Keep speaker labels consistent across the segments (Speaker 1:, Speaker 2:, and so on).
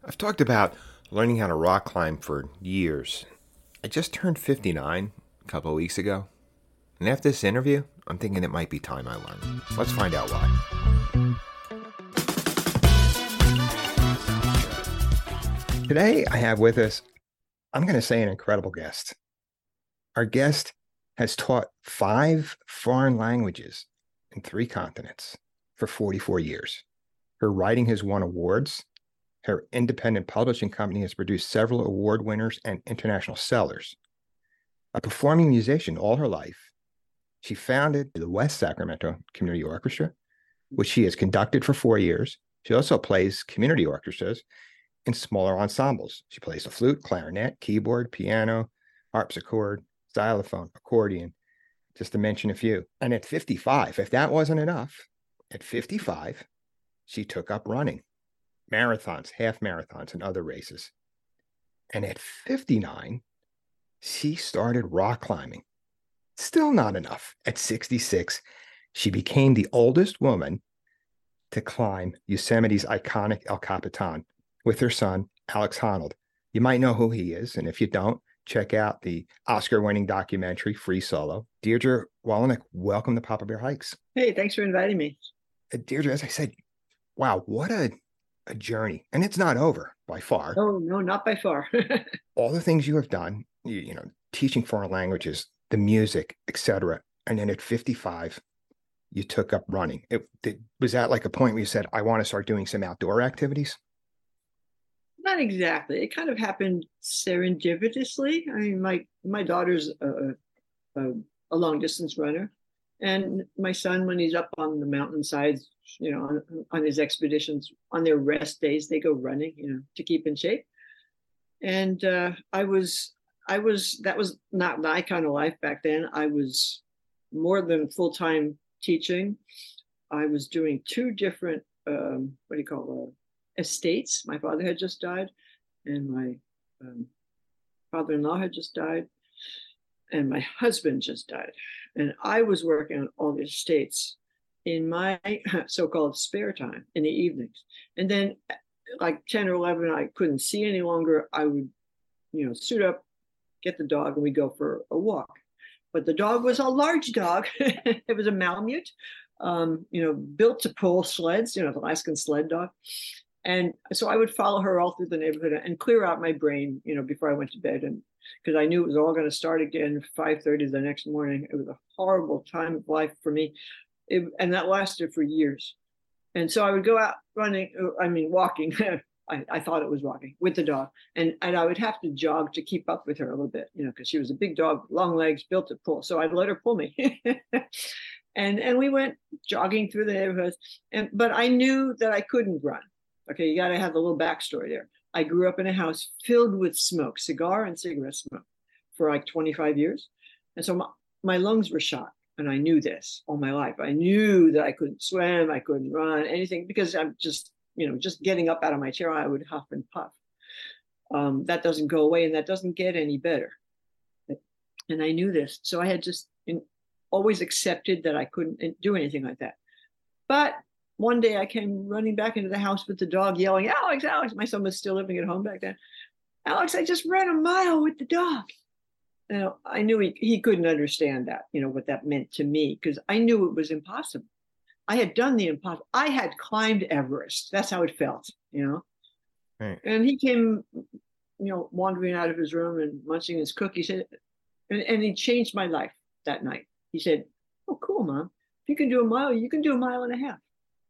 Speaker 1: I've talked about learning how to rock climb for years. I just turned 59 a couple of weeks ago. And after this interview, I'm thinking it might be time I learn. Let's find out why. Today, I have with us, I'm going to say, an incredible guest. Our guest has taught 5 foreign languages in 3 continents for 44 years. Her writing has won awards. Her independent publishing company has produced several award winners and international sellers. A performing musician all her life, she founded the West Sacramento Community Orchestra, which she has conducted for 4 years. She also plays community orchestras in smaller ensembles. She plays the flute, clarinet, keyboard, piano, harpsichord, xylophone, accordion, just to mention a few. And at 55, if that wasn't enough, at 55, she took up running, marathons, half marathons, and other races. And at 59, she started rock climbing. Still not enough. At 66, she became the oldest woman to climb Yosemite's iconic El Capitan with her son, Alex Honnold. You might know who he is, and if you don't, check out the Oscar-winning documentary, Free Solo. Deirdre Wolenick, welcome to Papa Bear Hikes.
Speaker 2: Hey, thanks for inviting me.
Speaker 1: Deirdre, as I said, wow, what a journey. And it's not over by far.
Speaker 2: Oh, no, not by far.
Speaker 1: All the things you have done, you know, teaching foreign languages, the music, etc. And then at 55, you took up running. Was that like a point where you said, I want to start doing some outdoor activities?
Speaker 2: Not exactly. It kind of happened serendipitously. I mean, my daughter's a long distance runner, and my son, when he's up on the mountainsides, you know, on his expeditions, on their rest days, they go running, you know, to keep in shape. And I was that was not my kind of life back then. I was more than full-time teaching. I was doing 2 different estates. My father had just died, and my father-in-law had just died, and my husband just died. And I was working on all the estates in my so-called spare time in the evenings. And then like 10 or 11, I couldn't see any longer. I would, you know, suit up, get the dog, and we go for a walk. But the dog was a large dog. It was a Malamute, you know, built to pull sleds, you know, the Alaskan sled dog. And so I would follow her all through the neighborhood and clear out my brain, you know, before I went to bed. And because I knew it was all going to start again 5:30 the next morning. It was a horrible time of life for me. And that lasted for years. And so I would go out walking. I thought it was walking with the dog. And I would have to jog to keep up with her a little bit, you know, because she was a big dog, long legs, built to pull. So I'd let her pull me. and we went jogging through the neighborhoods. But I knew that I couldn't run. Okay, you got to have a little backstory there. I grew up in a house filled with smoke, cigar and cigarette smoke, for like 25 years. And so my lungs were shot. And I knew this all my life. I knew that I couldn't swim, I couldn't run, anything, because I'm just, you know, just getting up out of my chair, I would huff and puff. That doesn't go away, and that doesn't get any better. And I knew this. So I had just always accepted that I couldn't do anything like that. But one day I came running back into the house with the dog yelling, Alex, Alex. My son was still living at home back then. Alex, I just ran a mile with the dog. You know, I knew he couldn't understand that, you know, what that meant to me, because I knew it was impossible. I had done the impossible. I had climbed Everest. That's how it felt, you know. Right. And he came, you know, wandering out of his room and munching his cookie. He said, and he changed my life that night. He said, oh, cool, Mom. If you can do a mile, you can do a mile and a half.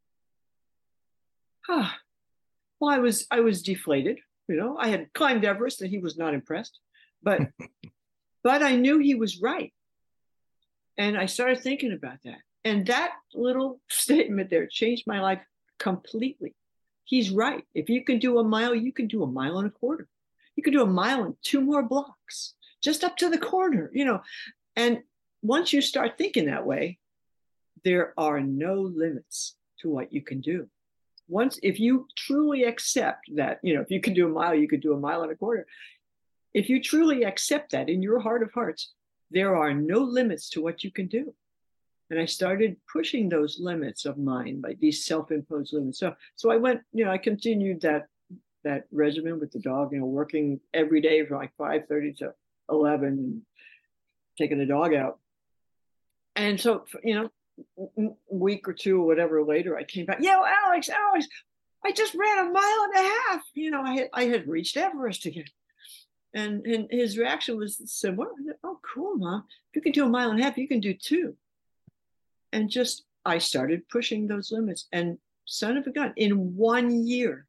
Speaker 2: Well, I was deflated. You know, I had climbed Everest and he was not impressed. But but I knew he was right. And I started thinking about that. And that little statement there changed my life completely. He's right. If you can do a mile, you can do a mile and a quarter. You can do a mile and 2 more blocks, just up to the corner, you know. And once you start thinking that way, there are no limits to what you can do. If you truly accept that, you know, if you can do a mile, you could do a mile and a quarter. If you truly accept that in your heart of hearts, there are no limits to what you can do. And I started pushing those limits of mine, like these self-imposed limits. So I went, you know, I continued that that regimen with the dog, working every day from like 5:30 to 11 and taking the dog out. And so, a week or two or whatever later, I came back. Alex, I just ran a mile and a half. I had reached Everest again. And his reaction was similar. I said, oh, cool, Mom. If you can do a mile and a half, you can do 2. And I started pushing those limits. And son of a gun, in 1 year,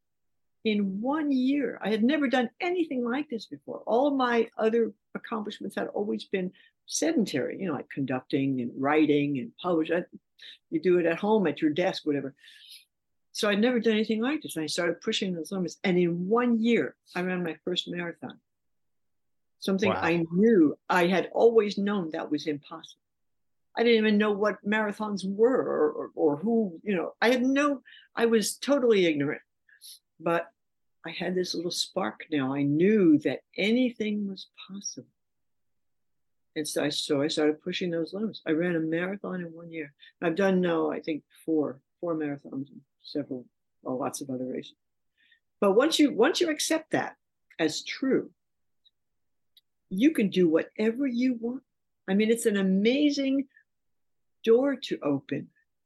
Speaker 2: I had never done anything like this before. All of my other accomplishments had always been sedentary, like conducting and writing and publishing. You do it at home, at your desk, whatever. So I'd never done anything like this. And I started pushing those limits. And in 1 year, I ran my first marathon. Something wow. I knew, I had always known that was impossible. I didn't even know what marathons were or who, I was totally ignorant. But I had this little spark now. I knew that anything was possible. And so I started pushing those limits. I ran a marathon in 1 year. I've done now, I think, four marathons and lots of other races. But once you accept that as true, you can do whatever you want. I mean, it's an amazing door to open.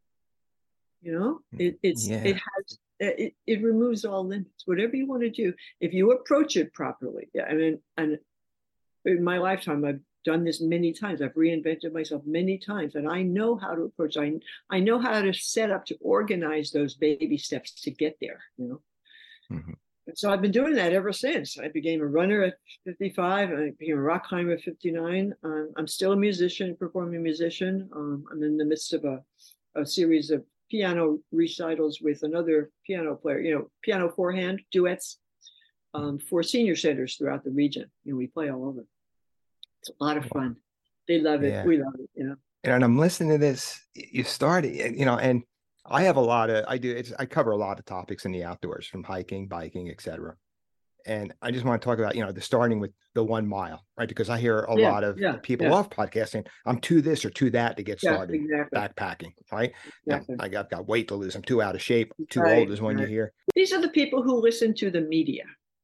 Speaker 2: It removes all limits. Whatever you want to do, if you approach it properly. Yeah, I mean, and in my lifetime, I've done this many times. I've reinvented myself many times, and I know how to approach. I know how to set up, to organize those baby steps to get there. Mm-hmm. And so I've been doing that ever since. I became a runner at 55. I became a rock climber at 59. I'm still a musician, performing musician. I'm in the midst of a series of piano recitals with another piano player, piano four-hand duets for senior centers throughout the region. We play all over. It's a lot of fun. They love it. Yeah. We love it,
Speaker 1: And I'm listening to this. You started, and I have I cover a lot of topics in the outdoors, from hiking, biking, etc. And I just want to talk about, the starting with the 1 mile, right? Because I hear a lot of people off podcasting, I'm to this or to that to get started. Exactly. Backpacking, right? Exactly. I got weight to lose. I'm too out of shape. Too old is when you hear.
Speaker 2: These are the people who listen to the media.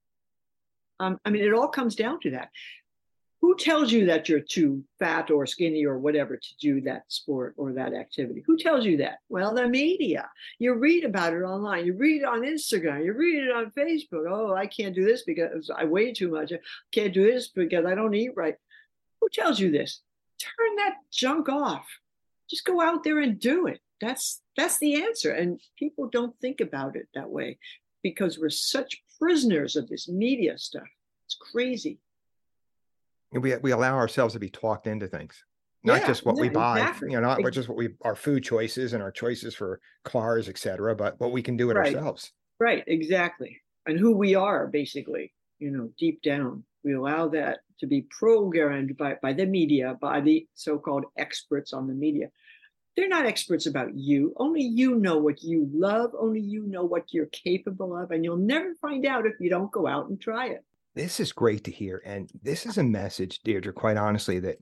Speaker 2: It all comes down to that. Who tells you that you're too fat or skinny or whatever to do that sport or that activity? Who tells you that? Well, the media. You read about it online. You read it on Instagram. You read it on Facebook. Oh, I can't do this because I weigh too much. I can't do this because I don't eat right. Who tells you this? Turn that junk off. Just go out there and do it. That's the answer. And people don't think about it that way because we're such prisoners of this media stuff. It's crazy.
Speaker 1: We allow ourselves to be talked into things, not just what we buy, exactly. Not just our food choices and our choices for cars, etc., but what we can do it ourselves.
Speaker 2: Right, exactly. And who we are, basically, deep down. We allow that to be programmed by the media, by the so-called experts on the media. They're not experts about you. Only you know what you love. Only you know what you're capable of. And you'll never find out if you don't go out and try it.
Speaker 1: This is great to hear. And this is a message, Deirdre, quite honestly, that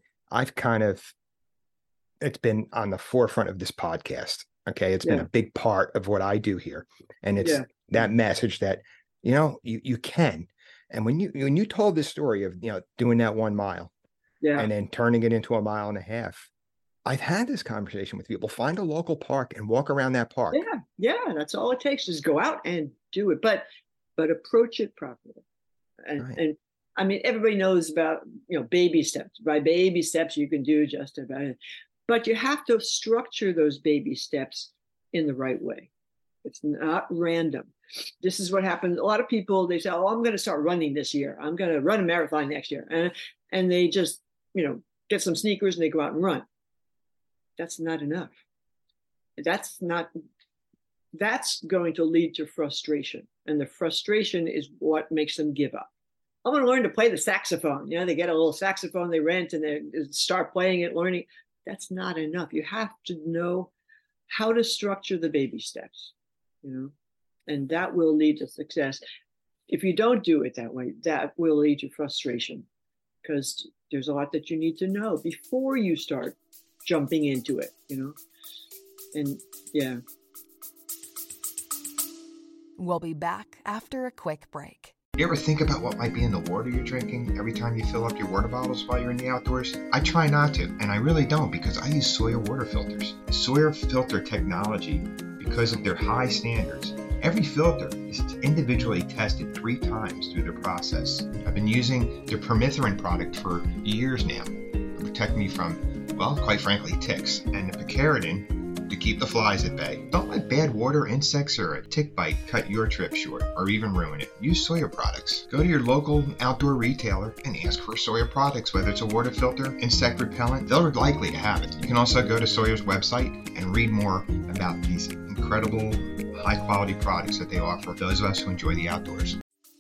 Speaker 1: it's been on the forefront of this podcast. Okay. It's been a big part of what I do here. And it's that message that, you can. And when you told this story of, doing that 1 mile and then turning it into a mile and a half, I've had this conversation with people. Find a local park and walk around that park.
Speaker 2: Yeah. That's all it takes, is go out and do it, but approach it properly. And everybody knows about, baby steps. By baby steps, you can do just about it. But you have to structure those baby steps in the right way. It's not random. This is what happens. A lot of people, they say, oh, I'm going to start running this year. I'm going to run a marathon next year. And they just, get some sneakers and they go out and run. That's not enough. That's going to lead to frustration. And the frustration is what makes them give up. I'm going to learn to play the saxophone. They get a little saxophone they rent and they start playing it, learning. That's not enough. You have to know how to structure the baby steps, and that will lead to success. If you don't do it that way, that will lead to frustration, because there's a lot that you need to know before you start jumping into it, and yeah.
Speaker 3: We'll be back after a quick break.
Speaker 1: You ever think about what might be in the water you're drinking every time you fill up your water bottles while you're in the outdoors? I try not to, and I really don't, because I use Sawyer water filters. Sawyer filter technology, because of their high standards, every filter is individually tested 3 times through the process. I've been using the permethrin product for years now to protect me from, well, quite frankly, ticks, and the picaridin to keep the flies at bay. Don't let bad water, insects, or a tick bite cut your trip short or even ruin it. Use Sawyer products. Go to your local outdoor retailer and ask for Sawyer products, whether it's a water filter, insect repellent. They're likely to have it. You can also go to Sawyer's website and read more about these incredible, high-quality products that they offer those of us who enjoy the outdoors.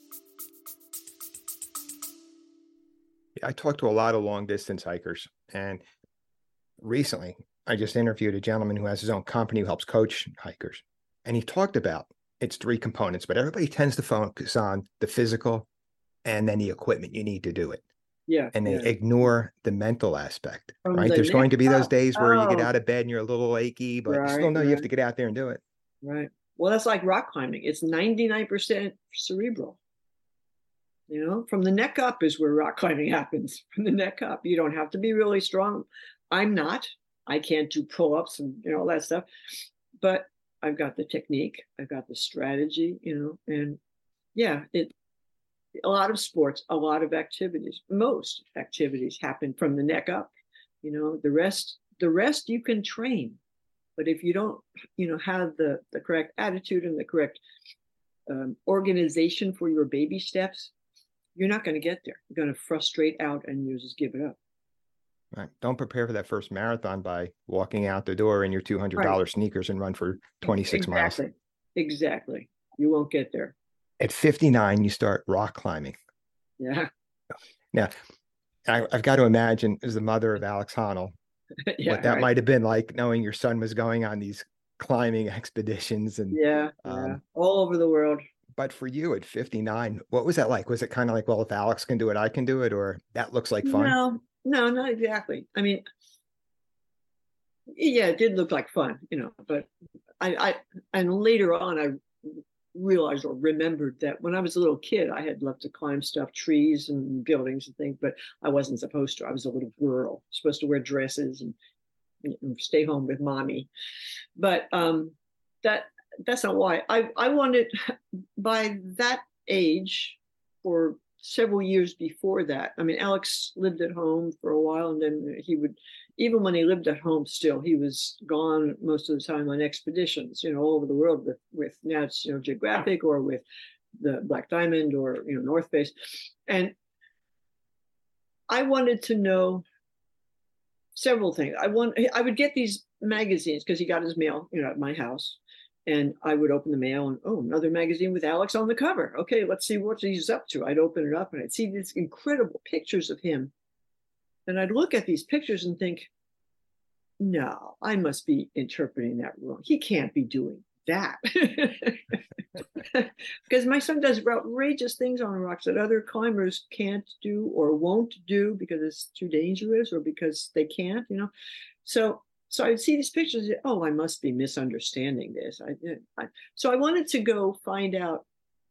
Speaker 1: I talk to a lot of long-distance hikers, and recently I just interviewed a gentleman who has his own company who helps coach hikers. And he talked about its 3 components, but everybody tends to focus on the physical and then the equipment you need to do it.
Speaker 2: Yeah.
Speaker 1: And they
Speaker 2: yeah.
Speaker 1: ignore the mental aspect,
Speaker 2: From
Speaker 1: right?
Speaker 2: the
Speaker 1: There's going to be those days where you get
Speaker 2: Oh.
Speaker 1: out of bed and you're a little achy, but you still
Speaker 2: Right,
Speaker 1: know you have
Speaker 2: right.
Speaker 1: to get out there and do it.
Speaker 2: Right. Well, that's like rock climbing. It's 99% cerebral. You know, from the neck up is where rock climbing happens. From the neck up, you don't have to be really strong. I'm not. I can't do pull-ups and all that stuff, but I've got the technique. I've got the strategy. And yeah, a lot of sports, a lot of activities, most activities happen from the neck up. The rest you can train, but if you don't, have the correct attitude and the correct organization for your baby steps, you're not going to get there. You're going to frustrate out and you just give it up.
Speaker 1: Right. Don't prepare for that first marathon by walking out the door in your $200 sneakers and run for 26 miles.
Speaker 2: Exactly. You won't get there.
Speaker 1: At 59, you start rock climbing.
Speaker 2: Yeah.
Speaker 1: Now, I've got to imagine, as the mother of Alex Honnold, what that might have been like, knowing your son was going on these climbing expeditions and
Speaker 2: all over the world.
Speaker 1: But for you at 59, what was that like? Was it kind of like, well, if Alex can do it, I can do it, or that looks like fun?
Speaker 2: No, not exactly. I mean, yeah, it did look like fun, but and later on I realized or remembered that when I was a little kid, I had loved to climb stuff, trees and buildings and things, but I wasn't supposed to. I was a little girl, supposed to wear dresses and stay home with mommy. But that's not why. I wanted, by that age, for several years before that. I mean, Alex lived at home for a while, and then he would, even when he lived at home still, he was gone most of the time on expeditions, all over the world with National Geographic or with the Black Diamond or, North Face. And I wanted to know several things. I would get these magazines because he got his mail, at my house. And I would open the mail and, another magazine with Alex on the cover. Okay, let's see what he's up to. I'd open it up and I'd see these incredible pictures of him. And I'd look at these pictures and think, no, I must be interpreting that wrong. He can't be doing that. Because my son does outrageous things on the rocks that other climbers can't do or won't do because it's too dangerous or because they can't, So I would see these pictures and say, I must be misunderstanding this. So I wanted to go find out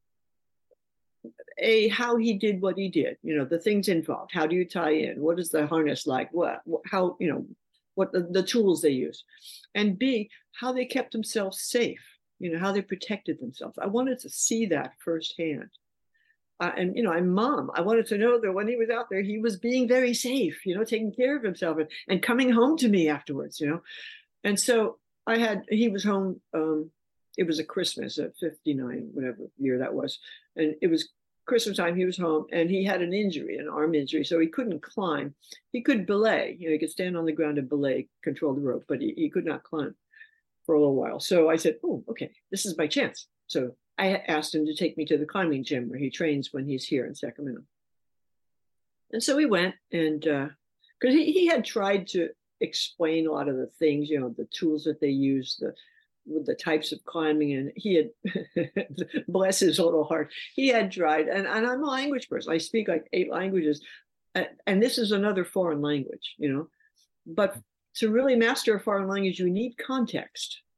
Speaker 2: how he did what he did, the things involved. How do you tie in? What is the harness like? What the tools they use, and B, how they kept themselves safe, how they protected themselves. I wanted to see that firsthand. And I'm mom. I wanted to know that when he was out there, he was being very safe, taking care of himself and coming home to me afterwards, And so he was home. It was a Christmas at 59, whatever year that was. And it was Christmas time. He was home and he had an arm injury. So he couldn't climb. He could belay, he could stand on the ground and belay, control the rope, but he could not climb for a little while. So I said, okay, this is my chance. So I asked him to take me to the climbing gym where he trains when he's here in Sacramento. And so we went, and because he had tried to explain a lot of the things, the tools that they use, the types of climbing, and he had, bless his little heart, he had tried, and I'm a language person. I speak like 8 languages, and this is another foreign language, but to really master a foreign language, you need context.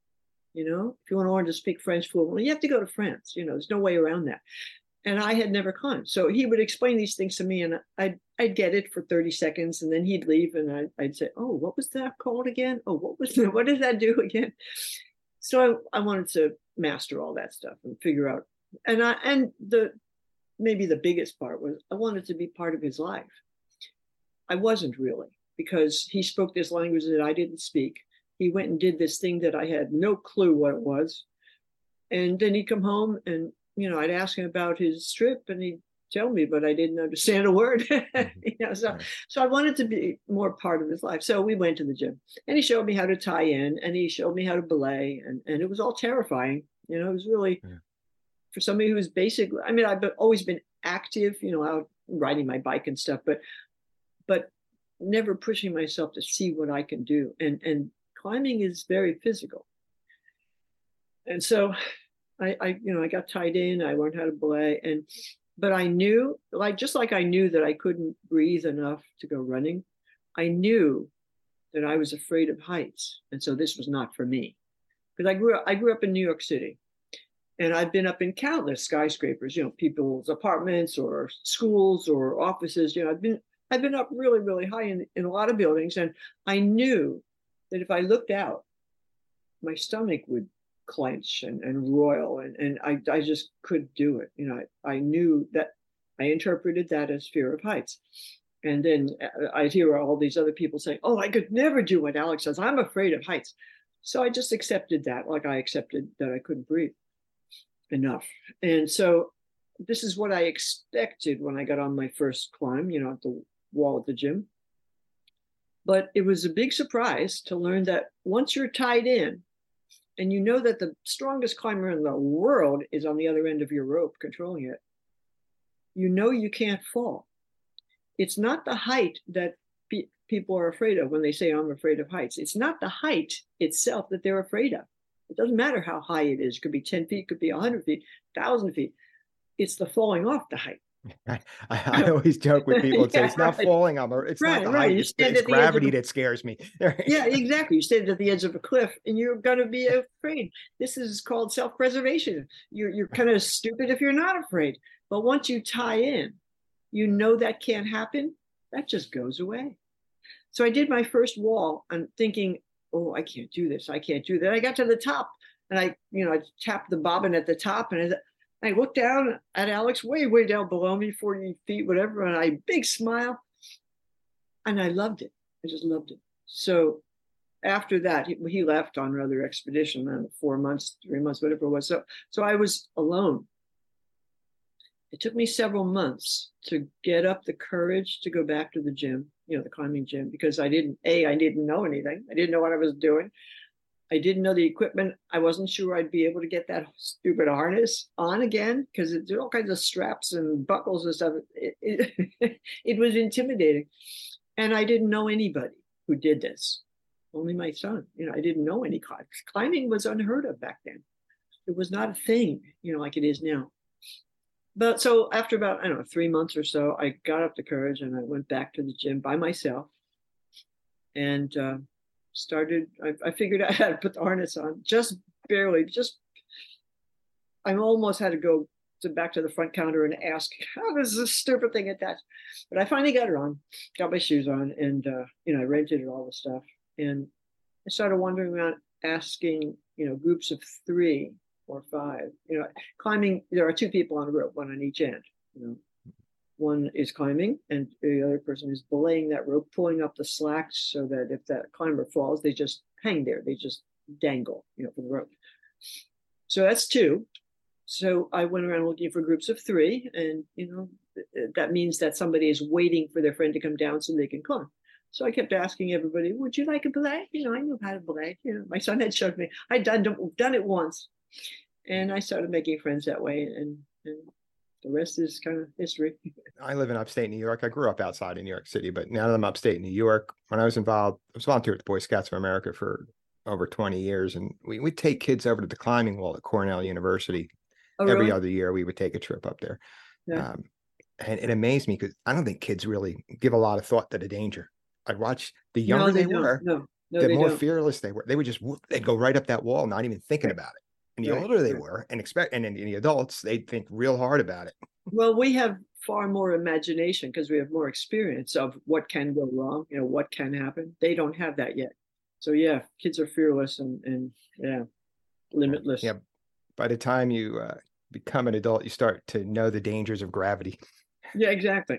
Speaker 2: You know, if you want to learn to speak French fluently, you have to go to France. You know, there's no way around that. And I had never climbed. So he would explain these things to me, and I'd get it for 30 seconds, and then he'd leave, and I'd say, oh, what was that called again? Oh, what did that do again? So I wanted to master all that stuff and figure out, and maybe the biggest part was I wanted to be part of his life. I wasn't really, because he spoke this language that I didn't speak. He went and did this thing that I had no clue what it was. And then he'd come home and, you know, I'd ask him about his trip and he'd tell me, but I didn't understand a word. You know, so I wanted to be more part of his life. So we went to the gym and he showed me how to tie in and he showed me how to belay. And it was all terrifying. You know, it was really for somebody who's basically, I mean, I've always been active, you know, out riding my bike and stuff, but never pushing myself to see what I can do. And climbing is very physical. And so I got tied in, I learned how to belay, but I knew, just like I knew that I couldn't breathe enough to go running, I knew that I was afraid of heights. And so this was not for me. Because I grew up in New York City. And I've been up in countless skyscrapers, you know, people's apartments or schools or offices. You know, I've been up really, really high in a lot of buildings. And I knew that if I looked out, my stomach would clench and roil. And I just couldn't do it. You know, I knew that. I interpreted that as fear of heights. And then I'd hear all these other people saying, oh, I could never do what Alex says. I'm afraid of heights. So I just accepted that, like I accepted that I couldn't breathe enough. And so this is what I expected when I got on my first climb, you know, at the wall at the gym. But it was a big surprise to learn that once you're tied in and you know that the strongest climber in the world is on the other end of your rope controlling it, you know you can't fall. It's not the height that people are afraid of when they say, I'm afraid of heights. It's not the height itself that they're afraid of. It doesn't matter how high it is. It could be 10 feet, it could be 100 feet, 1,000 feet. It's the falling off the height.
Speaker 1: I always joke with people and say, it's not falling on, it's not the height, it's gravity that scares me.
Speaker 2: Yeah, exactly. You stand at the edge of a cliff and you're going to be afraid. This is called self-preservation. You're kind of stupid if you're not afraid. But once you tie in, you know that can't happen. That just goes away. So I did my first wall and thinking, oh, I can't do this. I can't do that. I got to the top and I tapped the bobbin at the top and I looked down at Alex way, way down below me, 40 feet, whatever. And I big smile and I loved it. I just loved it. So after that, he left on another expedition, 4 months, 3 months, whatever it was. So I was alone. It took me several months to get up the courage to go back to the gym, you know, the climbing gym, because I didn't know anything. I didn't know what I was doing. I didn't know the equipment. I wasn't sure I'd be able to get that stupid harness on again because there's all kinds of straps and buckles and stuff. It was intimidating. And I didn't know anybody who did this. Only my son. You know, I didn't know any climbing. Climbing was unheard of back then. It was not a thing, you know, like it is now. But so after about, 3 months or so, I got up the courage and I went back to the gym by myself and I figured out how to put the harness on, just barely, I almost had to go back to the front counter and ask, how does this stupid thing attach? But I finally got it on, got my shoes on, and, I rented all the stuff. And I started wandering around asking, groups of 3 or 5, climbing. There are 2 people on a rope, one on each end. One is climbing and the other person is belaying that rope, pulling up the slacks so that if that climber falls, they just hang there. They just dangle, from the rope. So that's 2. So I went around looking for groups of 3, and, that means that somebody is waiting for their friend to come down so they can climb. So I kept asking everybody, would you like a belay? I knew how to belay. My son had showed me. I'd done it once. And I started making friends that way. And the rest is kind of history.
Speaker 1: I live in upstate New York. I grew up outside of New York City, but now that I'm upstate New York, when I was volunteer at the Boy Scouts of America for over 20 years. And we'd take kids over to the climbing wall at Cornell University. Every other year, we would take a trip up there. Yeah. And it amazed me because I don't think kids really give a lot of thought to the danger. I'd watch the younger they were.
Speaker 2: No,
Speaker 1: the
Speaker 2: they
Speaker 1: more
Speaker 2: don't.
Speaker 1: fearless they were. They would just they'd go right up that wall, not even thinking
Speaker 2: Right.
Speaker 1: about it. And the
Speaker 2: Right.
Speaker 1: older they
Speaker 2: Right.
Speaker 1: were, and in the adults, they'd think real hard about it.
Speaker 2: Well, we have far more imagination because we have more experience of what can go wrong, what can happen. They don't have that yet. So yeah, kids are fearless and yeah, limitless.
Speaker 1: Yeah. By the time you become an adult, you start to know the dangers of gravity.
Speaker 2: Yeah, exactly.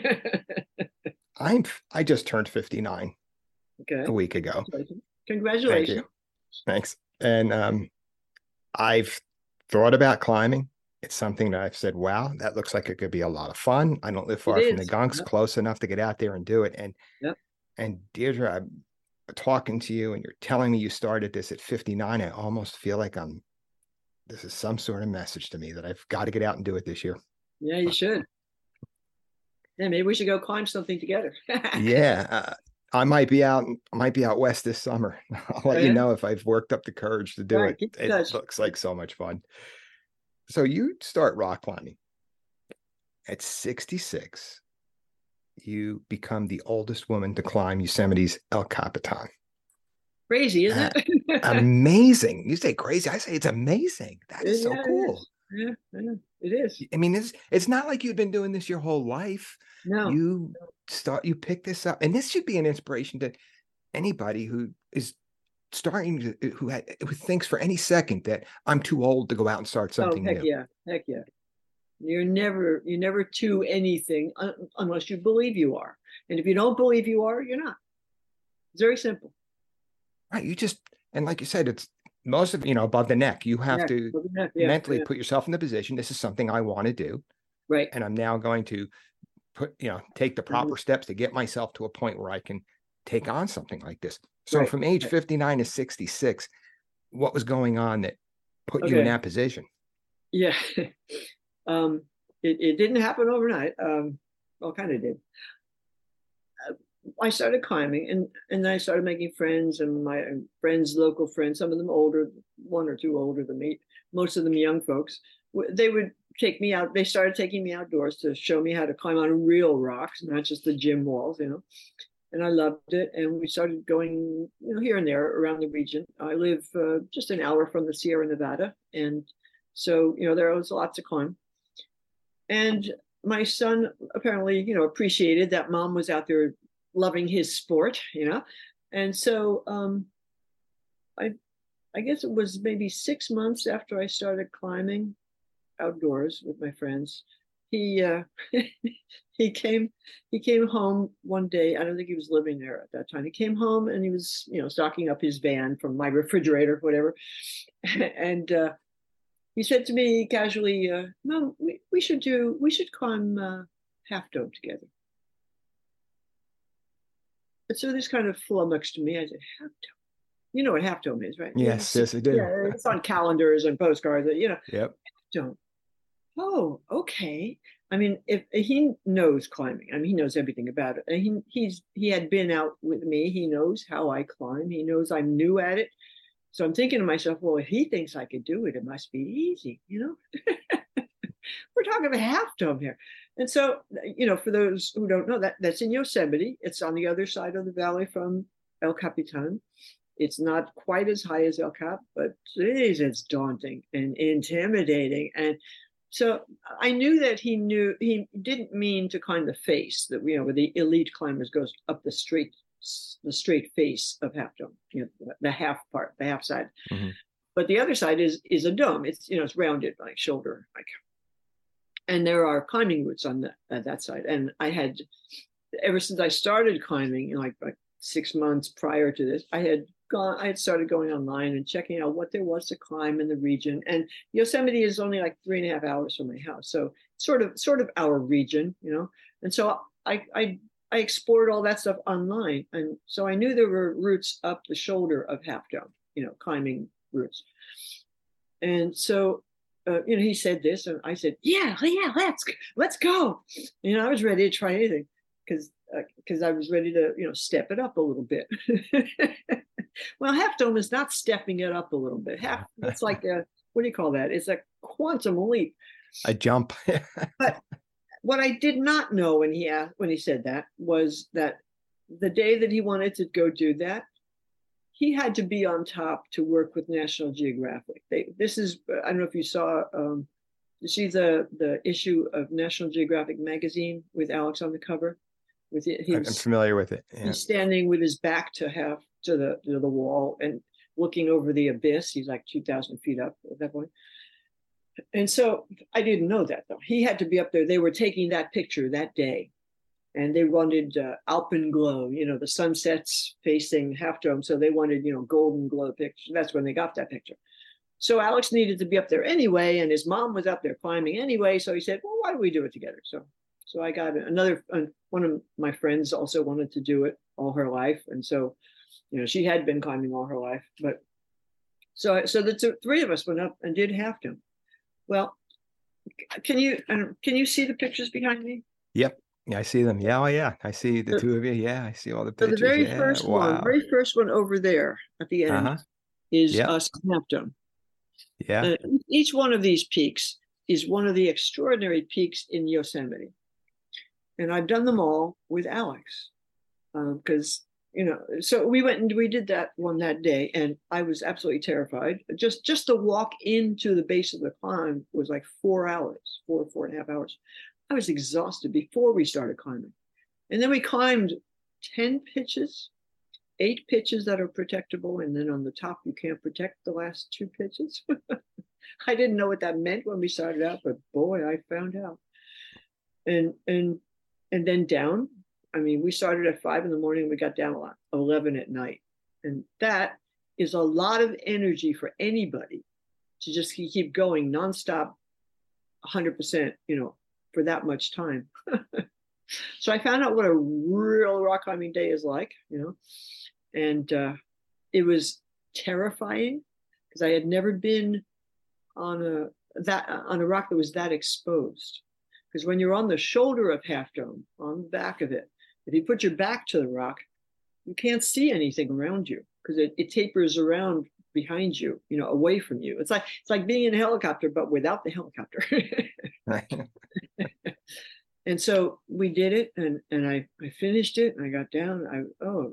Speaker 1: I just turned 59 a
Speaker 2: Okay.
Speaker 1: week ago. Thank you.
Speaker 2: Congratulations.
Speaker 1: Thanks. And I've thought about climbing. It's something that I've said, wow, that looks like it could be a lot of fun. I don't live
Speaker 2: It
Speaker 1: far from the
Speaker 2: is.
Speaker 1: Gunks,
Speaker 2: Yep.
Speaker 1: close enough to get out there and do it.
Speaker 2: Yep.
Speaker 1: And Deirdre, I'm talking to you and you're telling me you started this at 59. I almost feel like this is some sort of message to me that I've got to get out and do it this year.
Speaker 2: Yeah, you should. Yeah, maybe we should go climb something together.
Speaker 1: Yeah. I might be out west this summer. I'll let you know if I've worked up the courage to do
Speaker 2: All right,
Speaker 1: it.
Speaker 2: keep in
Speaker 1: It
Speaker 2: touch.
Speaker 1: looks like so much fun. So you start rock climbing at 66. You become the oldest woman to climb Yosemite's El Capitan.
Speaker 2: Crazy, isn't it?
Speaker 1: Amazing. You say crazy. I say it's amazing. That is so
Speaker 2: Yeah,
Speaker 1: cool.
Speaker 2: yeah, it is.
Speaker 1: I mean, it's not like you've been doing this your whole life.
Speaker 2: No.
Speaker 1: You pick this up, and this should be an inspiration to anybody who is starting to, who thinks for any second that I'm too old to go out and start something
Speaker 2: heck
Speaker 1: new.
Speaker 2: yeah, heck yeah. You're never to anything unless you believe you are, and if you don't believe you are, you're not. It's very simple.
Speaker 1: Right. And like you said, it's most of above the neck. You have to mentally put yourself in the position. This is something I want to do.
Speaker 2: Right.
Speaker 1: And I'm now going to take the proper steps to get myself to a point where I can take on something like this. So from age 59 to 66, what was going on that put you in that position?
Speaker 2: Yeah. It didn't happen overnight. Well, kind of did. I started climbing and then I started making friends, and my friends, local friends, some of them older, one or two older than me, most of them young folks, they would take me out. They started taking me outdoors to show me how to climb on real rocks, not just the gym walls, and I loved it. And we started going, here and there around the region. I live just an hour from the Sierra Nevada. And so, there was lots to climb. And my son apparently, appreciated that mom was out there loving his sport, and so I guess it was maybe 6 months after I started climbing outdoors with my friends. He he came home one day. I don't think he was living there at that time. He came home and he was stocking up his van from my refrigerator, whatever, and he said to me casually, "Mom, we should climb Half Dome together." And so this kind of flummoxed me. I said, Half Dome. You know what Half Dome is, right?
Speaker 1: Yes, I do.
Speaker 2: Yeah, it's on calendars and postcards.
Speaker 1: Yep.
Speaker 2: Half Dome. Oh, okay. I mean, if he knows climbing, I mean, he knows everything about it. And he had been out with me. He knows how I climb. He knows I'm new at it. So I'm thinking to myself, well, if he thinks I could do it, it must be easy, We're talking about Half Dome here. And so, for those who don't know, that's in Yosemite. It's on the other side of the valley from El Capitan. It's not quite as high as El Cap, but geez, it's daunting and intimidating. And so I knew that he didn't mean to climb the face, that where the elite climbers goes up the straight face of Half Dome, the half part, the half side.
Speaker 1: Mm-hmm.
Speaker 2: But the other side is a dome. It's it's rounded, like shoulder, like. And there are climbing routes on that side. And I had, ever since I started climbing, like 6 months prior to this, I had started going online and checking out what there was to climb in the region. And Yosemite is only like 3.5 hours from my house, so sort of our region, And so I explored all that stuff online, and so I knew there were routes up the shoulder of Half Dome, climbing routes. And so he said this, and I said, yeah, let's go. I was ready to try anything because I was ready to, step it up a little bit. Well, Half Dome is not stepping it up a little bit. It's like what do you call that? It's a quantum leap.
Speaker 1: A jump.
Speaker 2: But what I did not know when he said that was that the day that he wanted to go do that, he had to be on top to work with National Geographic. This is, I don't know if you saw, you see the issue of National Geographic magazine with Alex on the cover.
Speaker 1: I'm familiar with it. Yeah.
Speaker 2: He's standing with his back to the wall and looking over the abyss. He's like 2,000 feet up at that point. And so I didn't know that, though. He had to be up there. They were taking that picture that day, and they wanted alpenglow, the sunsets facing Half Dome. So they wanted, golden glow picture. That's when they got that picture. So Alex needed to be up there anyway, and his mom was up there climbing anyway. So he said, well, why don't we do it together? So I got another, one of my friends also wanted to do it all her life. And so, she had been climbing all her life. But so the three of us went up and did Half Dome. Well, can you see the pictures behind me?
Speaker 1: Yep. Yeah, I see them. Yeah, oh yeah. I see the two of you. Yeah, I see all the pictures.
Speaker 2: So the very first one over there at the end is us on Half Dome.
Speaker 1: Yeah.
Speaker 2: Each one of these peaks is one of the extraordinary peaks in Yosemite. And I've done them all with Alex because, so we went and we did that one that day, and I was absolutely terrified. Just to walk into the base of the climb was like 4 hours, 4.5 hours. I was exhausted before we started climbing. And then we climbed 10 pitches, 8 pitches that are protectable. And then on the top, you can't protect the last 2 pitches. I didn't know what that meant when we started out, but boy, I found out. And then down, we started at 5 in the morning. We got down at 11 at night. And that is a lot of energy for anybody to just keep going nonstop, 100%, for that much time. So I found out what a real rock climbing day is like, and it was terrifying because I had never been on a rock that was that exposed. Because when you're on the shoulder of Half Dome, on the back of it, if you put your back to the rock, you can't see anything around you because it tapers around behind you, away from you. It's like being in a helicopter, but without the helicopter. And so we did it, and I finished it, and I got down.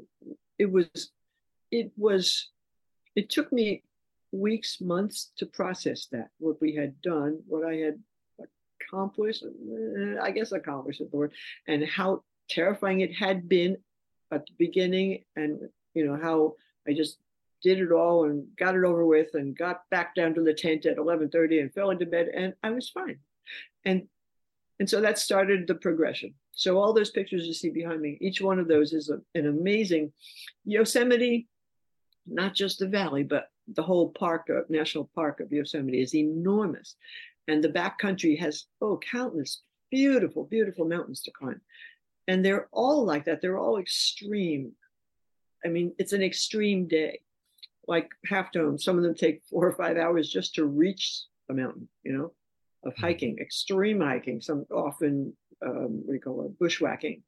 Speaker 2: It took me weeks, months to process that, what we had done, what I had accomplished, I guess accomplished is the word, and how terrifying it had been at the beginning, and how I just did it all and got it over with and got back down to the tent at 11:30 and fell into bed, and I was fine. And so that started the progression. So all those pictures you see behind me, each one of those is an amazing Yosemite, not just the valley, but the whole national park of Yosemite is enormous. And the backcountry has, countless beautiful, beautiful mountains to climb. And they're all like that. They're all extreme. It's an extreme day. Like Half Dome, some of them take 4 or 5 hours just to reach the mountain, of hiking, extreme hiking, some often, we call it bushwhacking,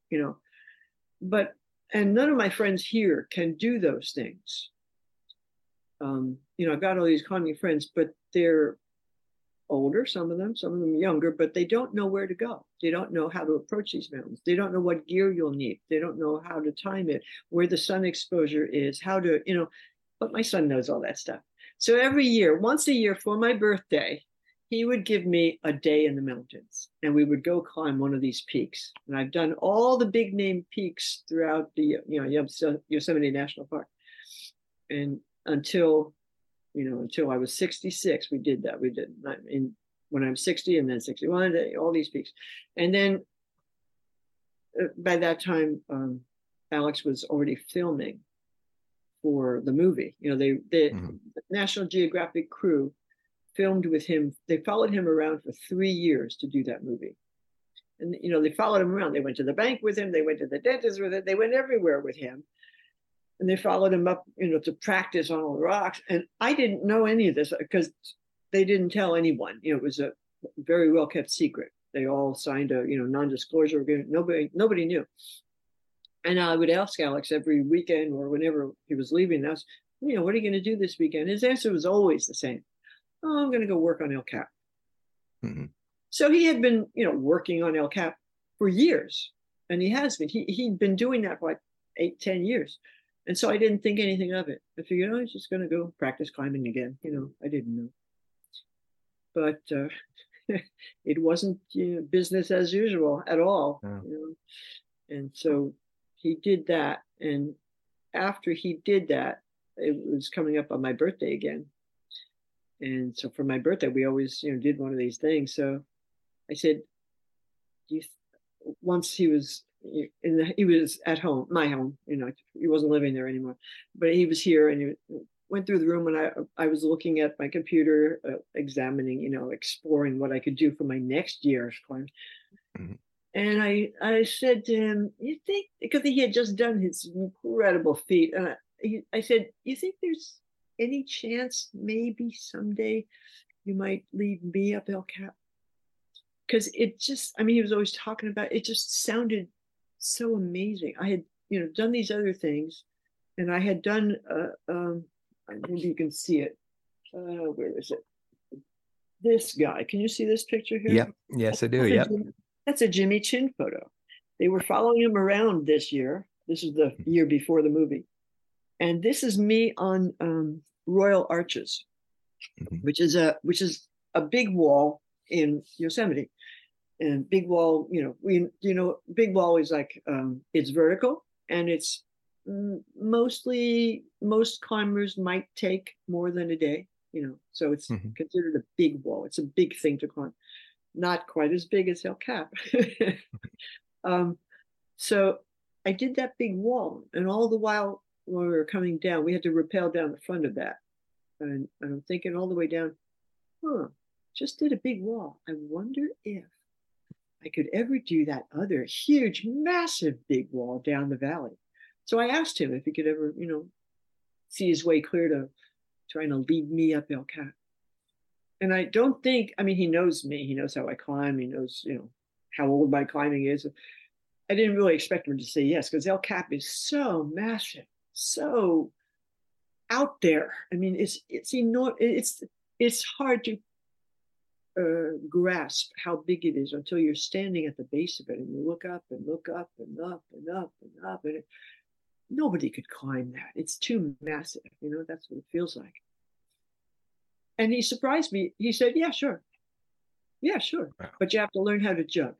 Speaker 2: and none of my friends here can do those things. I've got all these climbing friends, but they're older, some of them younger, but they don't know where to go. They don't know how to approach these mountains. They don't know what gear you'll need. They don't know how to time it, where the sun exposure is, how to, but my son knows all that stuff. So every year, once a year for my birthday, he would give me a day in the mountains, and we would go climb one of these peaks. And I've done all the big name peaks throughout the Yosemite National Park. And until I was 66, we did that. We did when I'm 60 and then 61, all these peaks. And then by that time, Alex was already filming for the movie. The National Geographic crew filmed with him. They followed him around for 3 years to do that movie. And, they followed him around. They went to the bank with him. They went to the dentist with him. They went everywhere with him. And they followed him up, to practice on all the rocks. And I didn't know any of this because they didn't tell anyone. It was a very well kept secret. They all signed a, non-disclosure agreement. Nobody knew. And I would ask Alex every weekend or whenever he was leaving us, what are you going to do this weekend? His answer was always the same. Oh, I'm going to go work on El Cap. Mm-hmm. So he had been, working on El Cap for years. And he has been. He'd been doing that for like 8-10 years. And so I didn't think anything of it. I figured, oh, I was just going to go practice climbing again. I didn't know. But it wasn't business as usual at all. And so he did that. And after he did that, it was coming up on my birthday again. And so for my birthday, we always, did one of these things. So I said, once he was he was at home, my home, he wasn't living there anymore, but he was here, and he went through the room, and I was looking at my computer, examining, exploring what I could do for my next year's climb. Mm-hmm. And I said to him, you think, because he had just done his incredible feat, and I said, you think there's any chance maybe someday you might lead me up El Cap? Because it just, he was always talking about, it just sounded so amazing. I had, done these other things, and I had done, maybe you can see it. Where is it? This guy. Can you see this picture here?
Speaker 1: Yep. Yes, I do. Yep.
Speaker 2: That's a Jimmy Chin photo. They were following him around this year. This is the year before the movie. And this is me on Royal Arches, which is a big wall in Yosemite. And big wall, big wall is like, it's vertical, and it's most climbers might take more than a day, so it's considered a big wall. It's a big thing to climb, not quite as big as El Cap. So I did that big wall, and all the while when we were coming down, we had to rappel down the front of that. And I'm thinking all the way down, just did a big wall. I wonder if I could ever do that other huge, massive big wall down the valley. So I asked him if he could ever, see his way clear to trying to lead me up El Cap. And I don't think, he knows me. He knows how I climb. He knows, how old my climbing is. I didn't really expect him to say yes, because El Cap is so massive, so out there. It's hard to grasp how big it is until you're standing at the base of it, and you look up and look up and up and up and up, and nobody could climb that. It's too massive. That's what it feels like. And he surprised me. He said, yeah, sure. Wow. But you have to learn how to jug.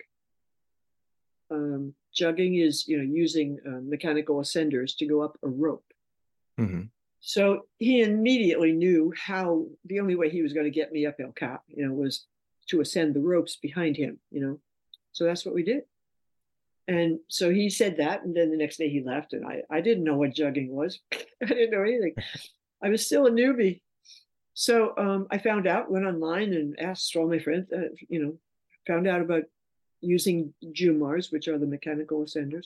Speaker 2: Jugging is, using mechanical ascenders to go up a rope. Mm-hmm. So he immediately knew how the only way he was going to get me up El Cap, was to ascend the ropes behind him, So that's what we did. And so he said that, and then the next day he left, and I didn't know what jugging was. I didn't know anything. I was still a newbie. So I found out, went online and asked all my friends, found out about using Jumars, which are the mechanical ascenders.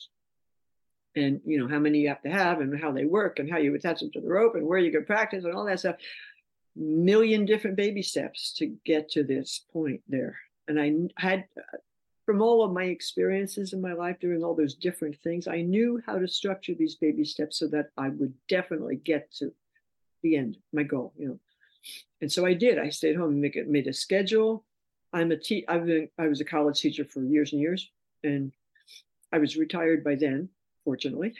Speaker 2: And how many you have to have, and how they work, and how you attach them to the rope, and where you can practice, and all that stuff. Million different baby steps to get to this point there. And I had, from all of my experiences in my life doing all those different things, I knew how to structure these baby steps so that I would definitely get to the end, my goal. And so I did. I stayed home and made a schedule. I was a college teacher for years and years, and I was retired by then, fortunately.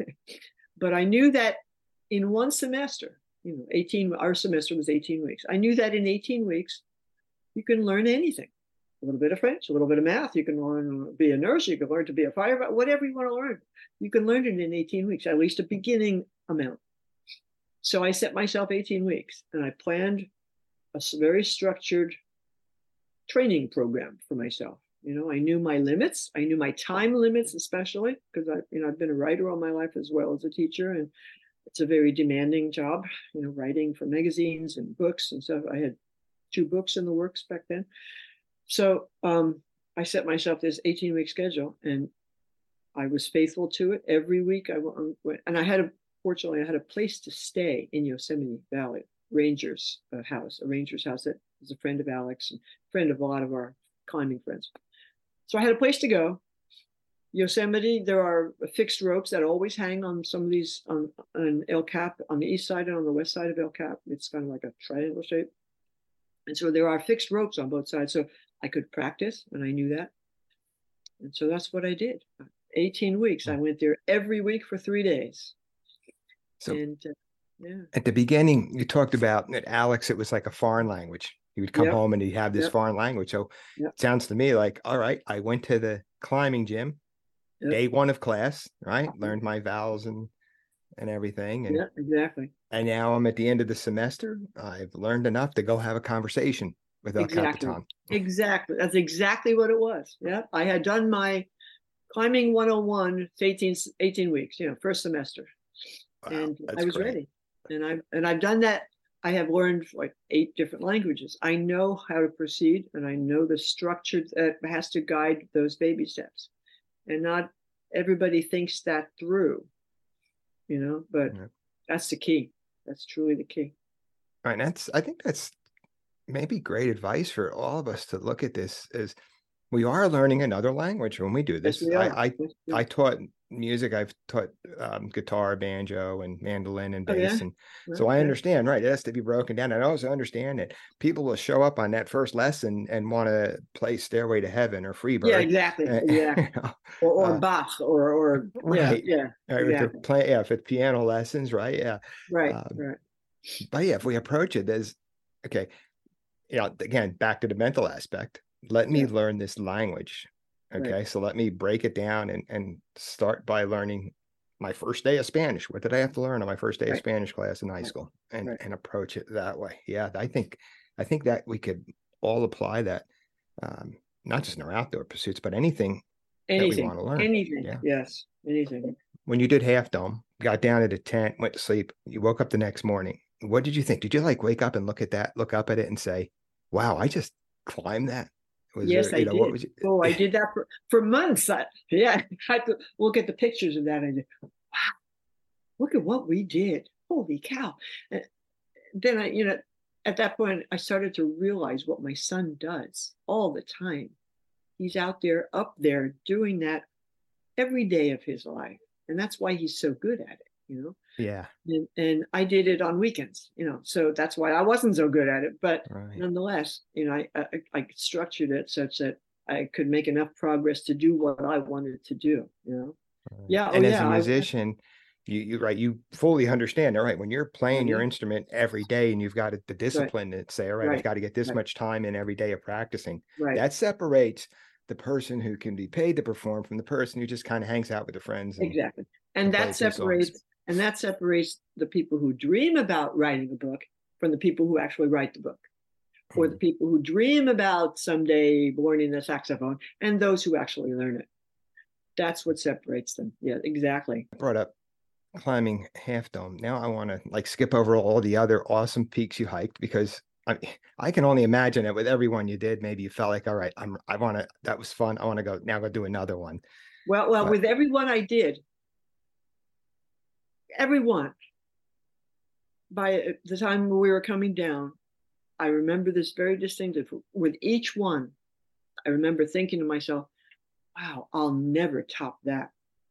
Speaker 2: But I knew that in one semester, our semester was 18 weeks. I knew that in 18 weeks, you can learn anything. A little bit of French, a little bit of math. You can learn to be a nurse. You can learn to be a firefighter, whatever you want to learn. You can learn it in 18 weeks, at least a beginning amount. So I set myself 18 weeks, and I planned a very structured training program for myself. I knew my limits. I knew my time limits, especially because I've been a writer all my life as well as a teacher, and it's a very demanding job, writing for magazines and books and stuff. I had 2 books in the works back then. So I set myself this 18-week schedule, and I was faithful to it. Every week I went, and fortunately, I had a place to stay in Yosemite Valley, a ranger's house that was a friend of Alex and friend of a lot of our climbing friends. So I had a place to go. Yosemite, there are fixed ropes that always hang on some of these on El Cap, on the east side and on the west side of El Cap. It's kind of like a triangle shape. And so there are fixed ropes on both sides. So I could practice, and I knew that. And so that's what I did. 18 weeks. I went there every week for 3 days.
Speaker 1: So
Speaker 2: yeah.
Speaker 1: at the beginning, you talked about that Alex, it was like a foreign language. He would come
Speaker 2: Yep.
Speaker 1: home and he'd have this
Speaker 2: Yep.
Speaker 1: foreign language. So
Speaker 2: Yep.
Speaker 1: it sounds to me like, all right, I went to the climbing gym,
Speaker 2: Yep.
Speaker 1: day one of class, right? Learned my vowels and everything. And
Speaker 2: Yeah, exactly.
Speaker 1: and now I'm at the end of the semester. I've learned enough to go have a conversation with El
Speaker 2: Exactly.
Speaker 1: Capitan.
Speaker 2: Exactly. That's exactly what it was. Yeah. I had done my climbing 101, 18 weeks, first semester.
Speaker 1: Wow,
Speaker 2: And
Speaker 1: that's
Speaker 2: I was
Speaker 1: great.
Speaker 2: ready. And I've done that. I have learned like 8 different languages. I know how to proceed, and I know the structure that has to guide those baby steps. And not everybody thinks that through, but that's the key. That's truly the key.
Speaker 1: Right. And I think that's maybe great advice for all of us to look at this as we are learning another language when we do this.
Speaker 2: Yes, we are.
Speaker 1: I taught music. I've taught guitar, banjo, and mandolin and bass, and so I understand. Right, it has to be broken down. And I also understand that people will show up on that first lesson and want to play "Stairway to Heaven" or "Freebird."
Speaker 2: Yeah, exactly. Or Bach, or
Speaker 1: right,
Speaker 2: yeah,
Speaker 1: right.
Speaker 2: exactly.
Speaker 1: If it's piano lessons, right, yeah,
Speaker 2: right.
Speaker 1: But yeah, if we approach it as okay, again, back to the mental aspect. Let me learn this language. Okay. Right. So let me break it down and start by learning my first day of Spanish. What did I have to learn on my first day of Spanish class in high school and approach it that way? Yeah. I think that we could all apply that, not just in our outdoor pursuits, but anything that we want to learn.
Speaker 2: Anything. Yeah. Yes. Anything.
Speaker 1: When you did Half Dome, got down at a tent, went to sleep, you woke up the next morning. What did you think? Did you like wake up and look up at it and say, wow, I just climbed that?
Speaker 2: Yes, I did. I did that for months. I had to look at the pictures of that. I did, wow, look at what we did. Holy cow. And then at that point, I started to realize what my son does all the time. He's out there, up there, doing that every day of his life. And that's why he's so good at it,
Speaker 1: Yeah.
Speaker 2: And I did it on weekends, so that's why I wasn't so good at it. But nonetheless, I structured it such that I could make enough progress to do what I wanted to do, Yeah.
Speaker 1: And as a musician, you fully understand, all right, when you're playing your instrument every day and you've got the discipline to say, all right, I've got to get this much time in every day of practicing. That separates the person who can be paid to perform from the person who just kind of hangs out with their friends.
Speaker 2: Exactly. And that separates the people who dream about writing a book from the people who actually write the book, or the people who dream about someday learning the saxophone and those who actually learn it. That's what separates them. Yeah, exactly.
Speaker 1: I brought up climbing Half Dome. Now I want to skip over all the other awesome peaks you hiked, because I can only imagine that with every one you did, maybe you felt like, all right, that was fun. I want to go do another one.
Speaker 2: Well, with every one I did, everyone, by the time we were coming down, I remember this very distinctly. With each one, I remember thinking to myself, wow, I'll never top that.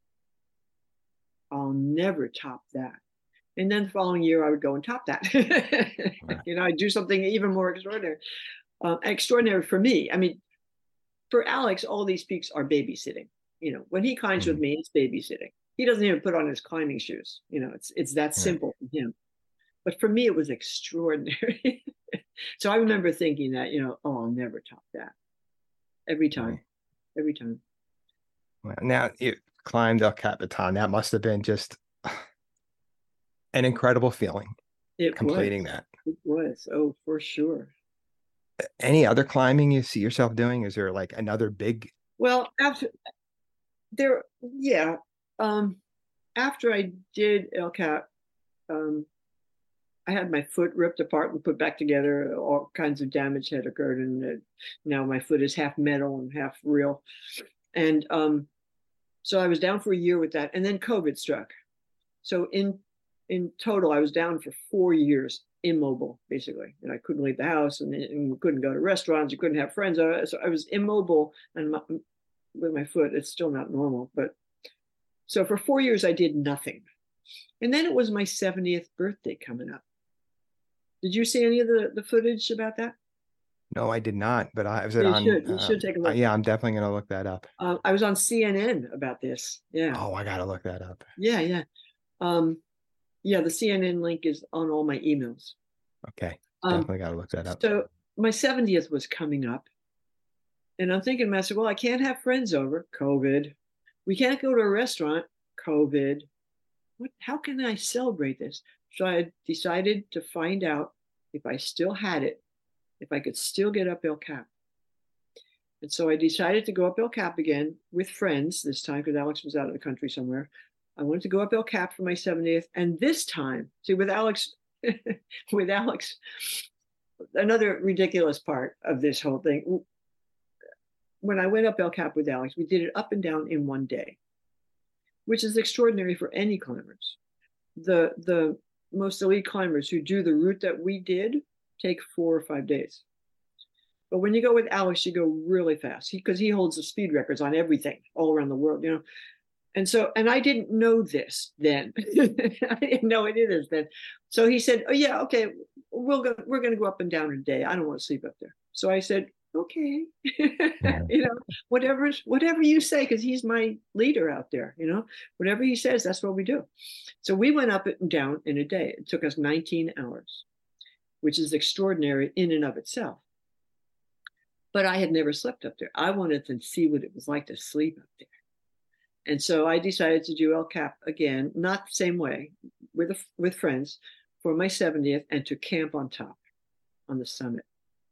Speaker 2: I'll never top that. And then the following year, I would go and top that. I'd do something even more extraordinary. Extraordinary for me. I mean, for Alex, all these peaks are babysitting. When he climbs with me, it's babysitting. He doesn't even put on his climbing shoes. It's that simple for him. But for me, it was extraordinary. So I remember thinking that, I'll never top that. Every time.
Speaker 1: Well, now you climbed El Capitan. That must have been just an incredible feeling. Completing that.
Speaker 2: It was. Oh, for sure.
Speaker 1: Any other climbing you see yourself doing? Is there like another big?
Speaker 2: Well, after I did El Cap, I had my foot ripped apart and put back together. All kinds of damage had occurred, and now my foot is half metal and half real. And so I was down for a year with that, and then COVID struck. So in total, I was down for 4 years, immobile, basically, and I couldn't leave the house, and couldn't go to restaurants. You couldn't have friends. So I was immobile, and with my foot, it's still not normal. But so for 4 years, I did nothing, and then it was my 70th birthday coming up. Did you see any of the footage about that?
Speaker 1: No, I did not, but I was
Speaker 2: You should take a look.
Speaker 1: Yeah, I'm definitely going to look that up.
Speaker 2: I was on CNN about this. Yeah.
Speaker 1: Oh, I got to look that up.
Speaker 2: Yeah. Yeah, the CNN link is on all my emails.
Speaker 1: Okay.
Speaker 2: Um,
Speaker 1: Definitely got to look that up.
Speaker 2: so my 70th was coming up, and I'm thinking to myself, well, I can't have friends over, COVID. We can't go to a restaurant, COVID. How can I celebrate this? So I decided to find out if I still had it, if I could still get up El Cap. And so I decided to go up El Cap again with friends this time because Alex was out of the country somewhere. I wanted to go up El Cap for my 70th. And this time, see, with Alex, with Alex, another ridiculous part of this whole thing. When I went up El Cap with Alex, we did it up and down in one day, which is extraordinary for any climbers. The most elite climbers who do the route that we did take 4 or 5 days. But when you go with Alex, you go really fast because he holds the speed records on everything all around the world, you know. And I didn't know this then. I didn't know it is then. So he said, "Oh yeah, okay, we're going to go up and down in a day. I don't want to sleep up there." So I said, "Okay, you know, whatever you say," because he's my leader out there. You know, whatever he says, that's what we do. So we went up and down in a day. It took us 19 hours, which is extraordinary in and of itself. But I had never slept up there. I wanted to see what it was like to sleep up there. And so I decided to do El Cap again, not the same way, with friends for my 70th, and to camp on top on the summit.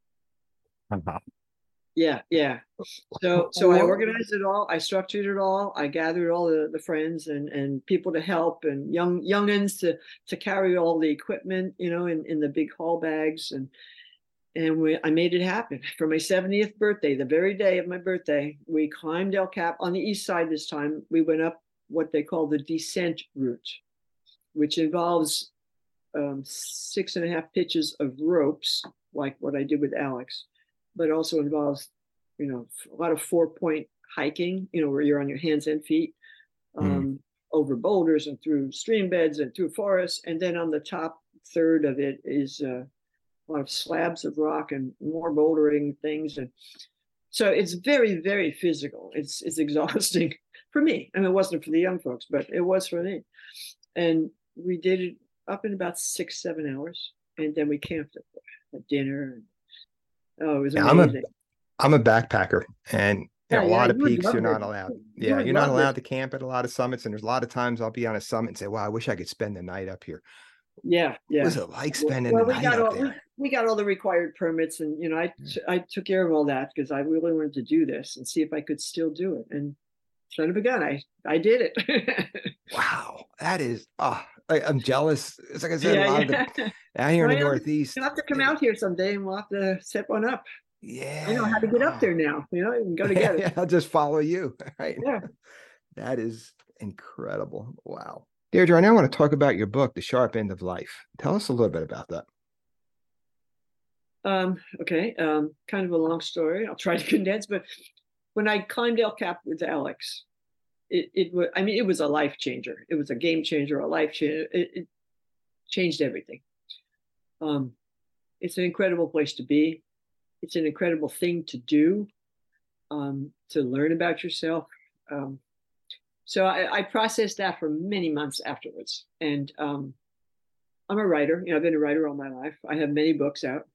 Speaker 2: Yeah, yeah. So I organized it all. I structured it all. I gathered all the friends and people to help, and youngins to carry all the equipment, you know, in the big haul bags, and I made it happen for my 70th birthday. The very day of my birthday, we climbed El Cap on the east side. This time we went up what they call the descent route, which involves 6.5 pitches of ropes, like what I did with Alex, but also involves, you know, a lot of 4-point hiking, you know, where you're on your hands and feet, over boulders and through stream beds and through forests. And then on the top third of it is a lot of slabs of rock and more bouldering things. And so it's very, very physical. It's exhausting for me. I mean, it wasn't for the young folks, but it was for me. And we did it up in about 6-7 hours. And then we camped at dinner. And, it was amazing.
Speaker 1: I'm a backpacker, and a lot of peaks you're not
Speaker 2: it.
Speaker 1: allowed. Yeah, you're not allowed to camp at a lot of summits. And there's a lot of times I'll be on a summit and say, wow, I wish I could spend the night up here.
Speaker 2: Yeah, yeah.
Speaker 1: What was it like spending the night up there?
Speaker 2: We got all the required permits, and you know, I took care of all that because I really wanted to do this and see if I could still do it. And son of a gun, I did it.
Speaker 1: Wow, that is I'm jealous. It's like I said, a lot of the out here in the Northeast.
Speaker 2: You'll have to come out here someday, and we'll have to set one up.
Speaker 1: Yeah,
Speaker 2: I know how to get up there now. You know, you can go together.
Speaker 1: Yeah, I'll just follow you. Right.
Speaker 2: Yeah,
Speaker 1: that is incredible. Wow. Deirdre, I now want to talk about your book, The Sharp End of Life. Tell us a little bit about that.
Speaker 2: Okay. Kind of a long story. I'll try to condense, but when I climbed El Cap with Alex, it was a life changer. It was a game changer, a life changer. It changed everything. It's an incredible place to be. It's an incredible thing to do, to learn about yourself. So I processed that for many months afterwards. And I'm a writer. You know, I've been a writer all my life. I have many books out,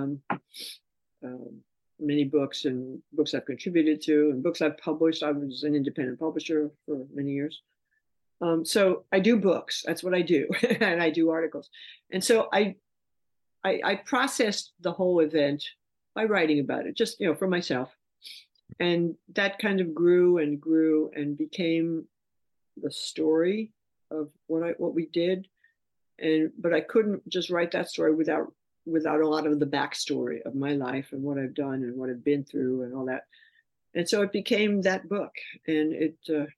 Speaker 2: many books and books I've contributed to and books I've published. I was an independent publisher for many years. So I do books. That's what I do. And I do articles. And so I processed the whole event by writing about it, just, you know, for myself. And that kind of grew and grew and became the story of what we did. But I couldn't just write that story without a lot of the backstory of my life and what I've done and what I've been through and all that. And so it became that book, and it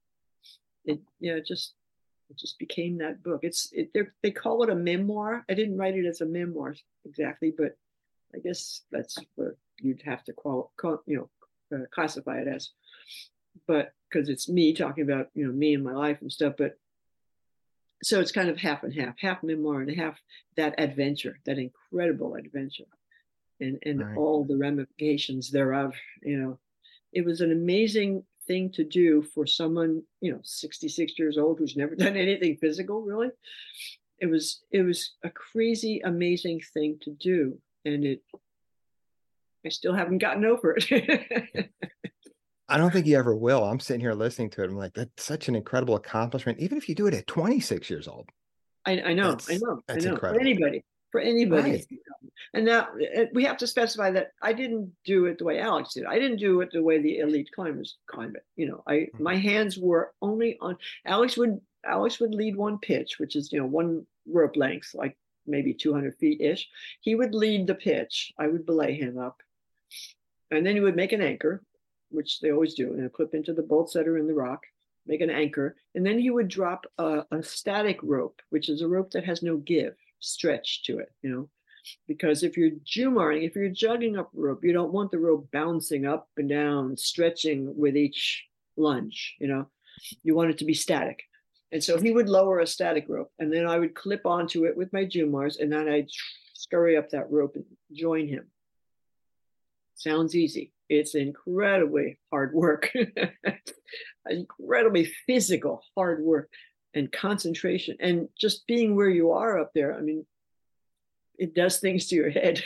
Speaker 2: just became that book. They call it a memoir. I didn't write it as a memoir exactly, but I guess that's what you'd have to classify it as. But because it's me talking about, you know, me and my life and stuff. But so it's kind of half and half memoir and half that adventure, that incredible adventure, and right. All the ramifications thereof. You know, it was an amazing thing to do for someone, you know, 66 years old who's never done anything physical, really. it was a crazy, amazing thing to do. And I still haven't gotten over it.
Speaker 1: I don't think you ever will. I'm sitting here listening to it. I'm like, that's such an incredible accomplishment. Even if you do it at 26 years old,
Speaker 2: I know.
Speaker 1: that's
Speaker 2: For
Speaker 1: incredible.
Speaker 2: anybody.
Speaker 1: Right.
Speaker 2: And now we have to specify that I didn't do it the way Alex did. I didn't do it the way the elite climbers climb it. My hands were only on. Alex would lead one pitch, which is one rope length, like maybe 200 feet ish. He would lead the pitch. I would belay him up, and then he would make an anchor, which they always do, and clip into the bolts that are in the rock, make an anchor, and then he would drop a static rope, which is a rope that has no give, stretch to it, because if you're jumaring, if you're jugging up rope, you don't want the rope bouncing up and down, stretching with each lunge, you want it to be static. And so he would lower a static rope, and then I would clip onto it with my jumars, and then I'd scurry up that rope and join him. Sounds easy. It's incredibly hard work, incredibly physical hard work and concentration, and just being where you are up there. I mean, it does things to your head.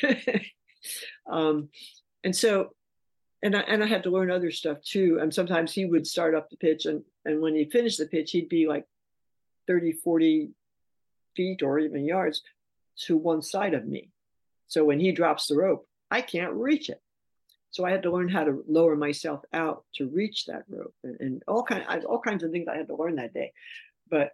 Speaker 2: And so, and I had to learn other stuff too. And sometimes he would start up the pitch, and when he finished the pitch, he'd be like 30, 40 feet or even yards to one side of me. So when he drops the rope, I can't reach it. So I had to learn how to lower myself out to reach that rope, and all kinds of things I had to learn that day. But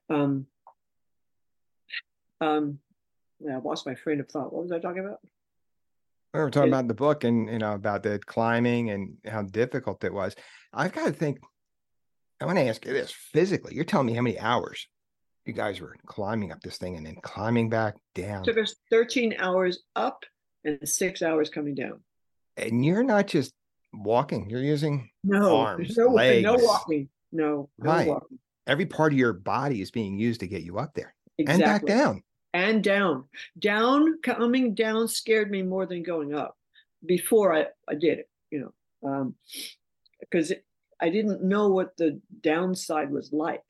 Speaker 2: I lost my train of thought. What was I talking about?
Speaker 1: We were talking about the book and about the climbing and how difficult it was. I've got to think. I want to ask you this physically. You're telling me how many hours you guys were climbing up this thing and then climbing back down?
Speaker 2: It took us 13 hours up and 6 hours coming down.
Speaker 1: And you're not just walking; you're using arms,
Speaker 2: no
Speaker 1: legs,
Speaker 2: no walking.
Speaker 1: Every part of your body is being used to get you up there
Speaker 2: Exactly.
Speaker 1: and back down.
Speaker 2: And down, coming down scared me more than going up before I did it, because I didn't know what the downside was like.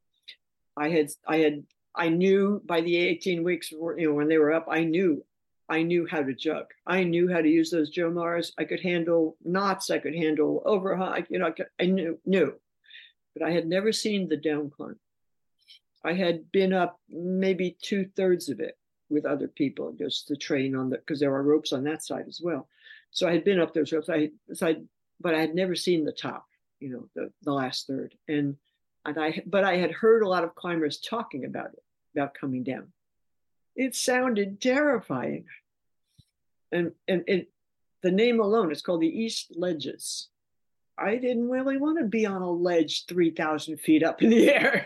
Speaker 2: I knew by the 18 weeks, when they were up, I knew how to jug. I knew how to use those jumars. I could handle knots. I could handle overhang. I knew, but I had never seen the down climb. I had been up maybe 2/3 of it with other people, just to train because there are ropes on that side as well. So I had been up those ropes. But I had never seen the top, the last third. But I had heard a lot of climbers talking about it, about coming down. It sounded terrifying. And the name alone, it's called the East Ledges. I didn't really want to be on a ledge 3,000 feet up in the air,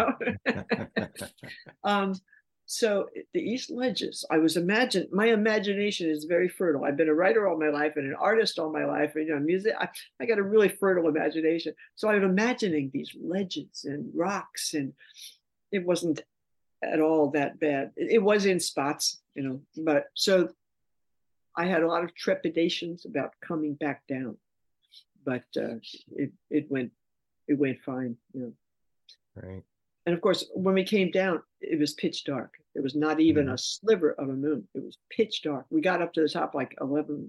Speaker 2: So the East Ledges, my imagination is very fertile. I've been a writer all my life and an artist all my life. And, music, I got a really fertile imagination. So I'm imagining these ledges and rocks, and it wasn't at all that bad. It was in spots, but so I had a lot of trepidations about coming back down. But it went fine,
Speaker 1: Right.
Speaker 2: And of course, when we came down, it was pitch dark. There was not even a sliver of a moon. It was pitch dark. We got up to the top like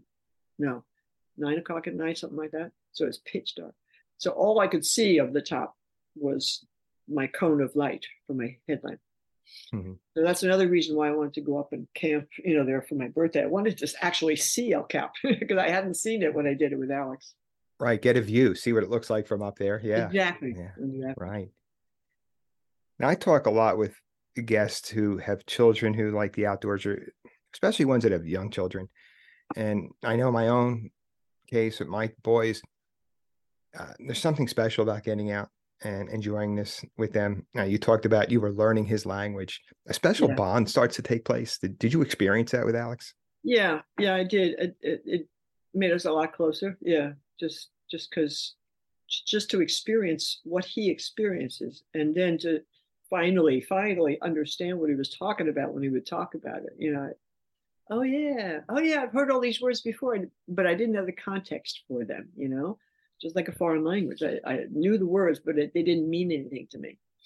Speaker 2: 9 o'clock at night, something like that. So it was pitch dark. So all I could see of the top was my cone of light from my headlamp. Mm-hmm. So that's another reason why I wanted to go up and camp, there for my birthday. I wanted to actually see El Cap because I hadn't seen it when I did it with Alex.
Speaker 1: Right. Get a view, see what it looks like from up there. Yeah.
Speaker 2: Exactly.
Speaker 1: Yeah.
Speaker 2: Exactly.
Speaker 1: Right. Now, I talk a lot with guests who have children who like the outdoors, or especially ones that have young children. And I know my own case with my boys, there's something special about getting out and enjoying this with them. Now, you talked about you were learning his language. A special bond starts to take place. Did you experience that with Alex?
Speaker 2: Yeah, I did. It made us a lot closer. Yeah, just because, just to experience what he experiences, and then to finally understand what he was talking about when he would talk about it. Oh yeah, I've heard all these words before, but I didn't have the context for them. Just like a foreign language, I knew the words, but they didn't mean anything to me.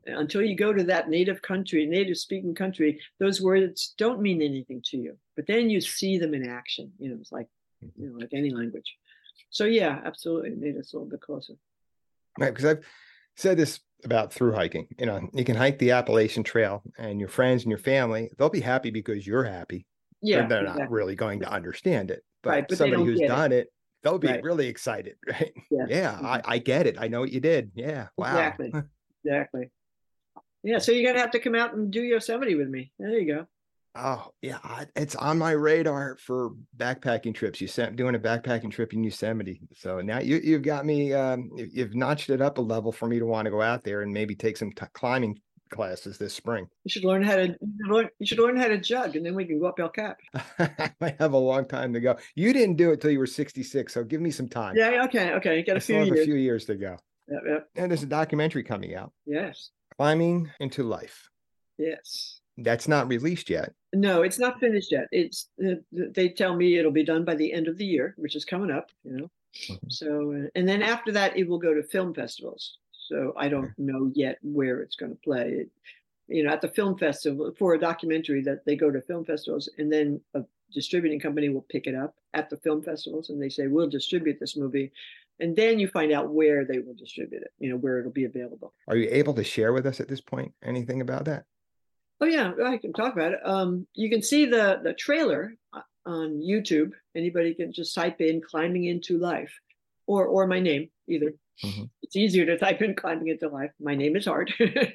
Speaker 2: Until you go to that native country, native speaking country, those words don't mean anything to you. But then you see them in action. It's like, like any language. So yeah, absolutely, it made us a little bit closer.
Speaker 1: Right, because I've said this about through hiking. You can hike the Appalachian Trail, and your friends and your family, they'll be happy because you're happy.
Speaker 2: Yeah,
Speaker 1: they're
Speaker 2: exactly.
Speaker 1: not really going to understand it, but
Speaker 2: Right, but
Speaker 1: somebody who's done it, they'll be
Speaker 2: right.
Speaker 1: really excited, right?
Speaker 2: Yes.
Speaker 1: Yeah, I get it. I know what you did. Yeah, wow.
Speaker 2: Exactly. Yeah, so you're gonna have to come out and do Yosemite with me. There you go.
Speaker 1: Oh yeah, it's on my radar for backpacking trips. Doing a backpacking trip in Yosemite. So now you've got me. You've notched it up a level for me to want to go out there and maybe take some climbing classes this spring.
Speaker 2: You should learn how to jug, and then we can go up El Cap.
Speaker 1: I have a long time to go. You didn't do it till you were 66, so give me some time.
Speaker 2: Yeah, okay. You got
Speaker 1: a few years to go.
Speaker 2: Yep.
Speaker 1: And there's a documentary coming out.
Speaker 2: Yes.
Speaker 1: Climbing into Life.
Speaker 2: Yes.
Speaker 1: That's not released yet.
Speaker 2: No, it's not finished yet. They tell me it'll be done by the end of the year, which is coming up, Mm-hmm. So, and then after that, it will go to film festivals. So I don't know yet where it's going to play. At the film festival for a documentary, that they go to film festivals, and then a distributing company will pick it up at the film festivals, and they say, we'll distribute this movie. And then you find out where they will distribute it, where it'll be available.
Speaker 1: Are you able to share with us at this point anything about that?
Speaker 2: Oh yeah, I can talk about it. You can see the trailer on YouTube. Anybody can just type in "Climbing into Life" or my name, either. Mm-hmm. It's easier to type in "Climbing into Life." My name is hard.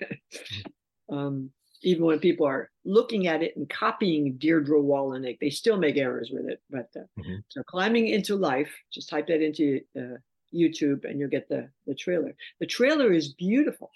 Speaker 2: Even when people are looking at it and copying Deirdre Wallenick, they still make errors with it. But so "Climbing into Life," just type that into YouTube and you'll get the trailer. The trailer is beautiful.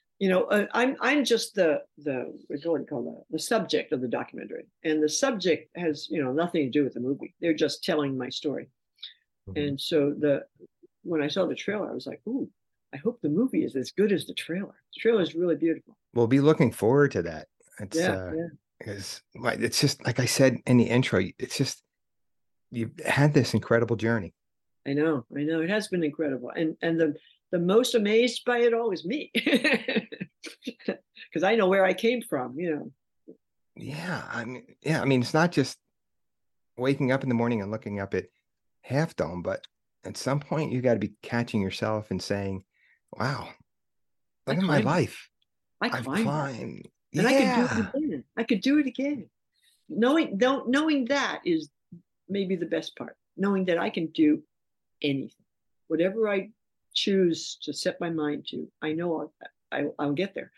Speaker 2: I'm just the subject of the documentary, and the subject has nothing to do with the movie. They're just telling my story. Mm-hmm. And so when I saw the trailer, I was like, ooh, I hope the movie is as good as the trailer. The trailer is really beautiful.
Speaker 1: We'll be looking forward to that. Because it's just like I said in the intro, it's just you've had this incredible journey.
Speaker 2: I know it has been incredible, and the most amazed by it all is me, because I know where I came from.
Speaker 1: Yeah, I mean, it's not just waking up in the morning and looking up at Half Dome, but at some point you got to be catching yourself and saying, "Wow, look at my life. I've climbed,
Speaker 2: and I could do it again. Knowing that is maybe the best part. Knowing that I can do anything, whatever I choose to set my mind to, I know I'll get there.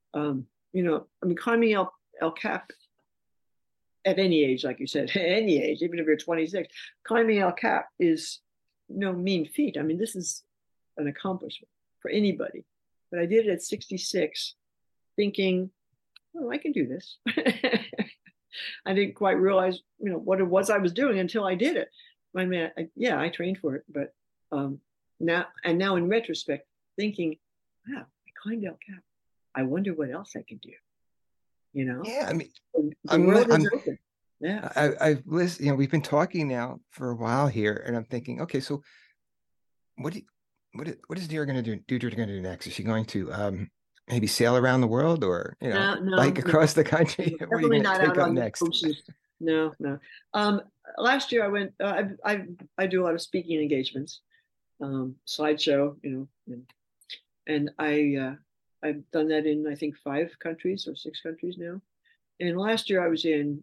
Speaker 2: Climbing El Cap at any age, like you said, any age, even if you're 26, climbing El Cap is no mean feat. I mean, this is an accomplishment for anybody. But I did it at 66, thinking, oh, I can do this. I didn't quite realize, what it was I was doing until I did it. I mean, I trained for it, but now in retrospect, thinking, wow, I climbed El Cap. I wonder what else I can do.
Speaker 1: Yeah, I mean,
Speaker 2: the world is open. Yeah,
Speaker 1: I've listened. We've been talking now for a while here, and I'm thinking, okay, so what is Deirdre going to do? Deirdre going to do next? Is she going to maybe sail around the world, or bike across the country?
Speaker 2: What are you going to take up next? No. Last year I went. I do a lot of speaking engagements, slideshow, and I've done that in I think 5 countries or 6 countries now. And last year I was in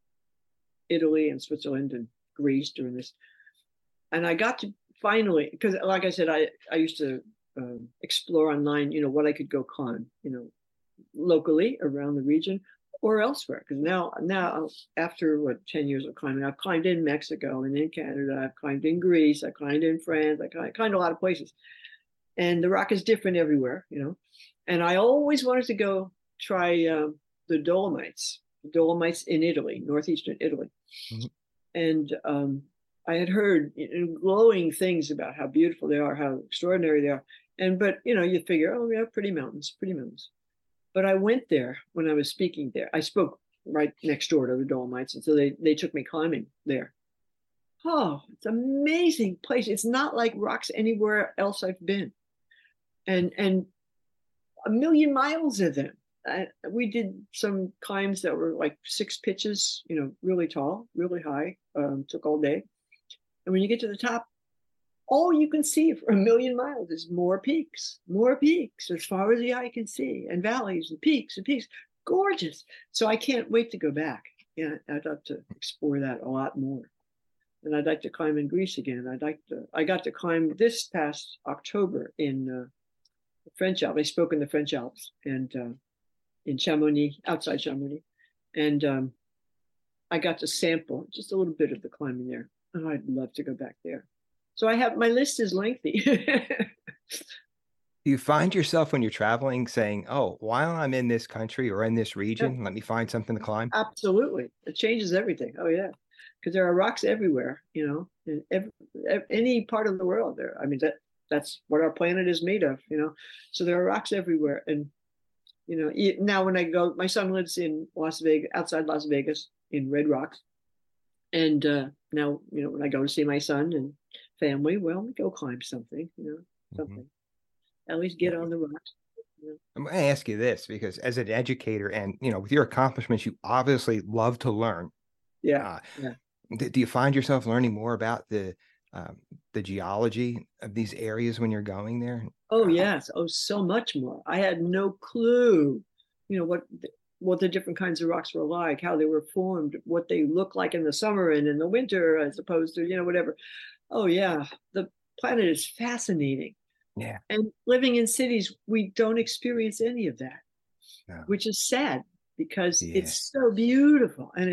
Speaker 2: Italy and Switzerland and Greece doing this, and I got to finally, because like I said, I used to explore online, what I could go climb, locally around the region or elsewhere. Because now after 10 years of climbing, I've climbed in Mexico and in Canada, I've climbed in Greece, I climbed in France, I climbed a lot of places, and the rock is different everywhere, And I always wanted to go try the Dolomites in Italy, northeastern Italy. Mm-hmm. And I had heard glowing things about how beautiful they are, how extraordinary they are. But you figure, oh yeah, pretty mountains. But I went there when I was speaking there. I spoke right next door to the Dolomites, and so they took me climbing there. Oh, it's an amazing place. It's not like rocks anywhere else I've been. And 1,000,000 miles of them. We did some climbs that were like 6 pitches, really tall, really high. Took all day. And when you get to the top, all you can see for 1,000,000 miles is more peaks, as far as the eye can see, and valleys and peaks and peaks. Gorgeous. So I can't wait to go back. Yeah, I'd love to explore that a lot more. And I'd like to climb in Greece again. I got to climb this past October in the French Alps. I spoke in the French Alps and in Chamonix, outside Chamonix. And I got to sample just a little bit of the climbing there. And I'd love to go back there. So my list is lengthy.
Speaker 1: Do you find yourself when you're traveling saying, oh, while I'm in this country or in this region, let me find something to climb?
Speaker 2: Absolutely. It changes everything. Oh, yeah. Because there are rocks everywhere, in any part of the world there. I mean, that's what our planet is made of, So there are rocks everywhere. And, now when I go, my son lives in Las Vegas, outside Las Vegas in Red Rocks. And now, when I go to see my son and family, well, we go climb something, something. Mm-hmm. At least get on the rocks.
Speaker 1: I'm going to ask you this because as an educator and, with your accomplishments, you obviously love to learn.
Speaker 2: Yeah.
Speaker 1: Do you find yourself learning more about the geology of these areas when you're going there?
Speaker 2: Oh, yes. Oh, so much more. I had no clue, what the different kinds of rocks were like, how they were formed, what they look like in the summer and in the winter, as opposed to, whatever. Oh, yeah. The planet is fascinating.
Speaker 1: Yeah.
Speaker 2: And living in cities, we don't experience any of that, which is sad because it's so beautiful and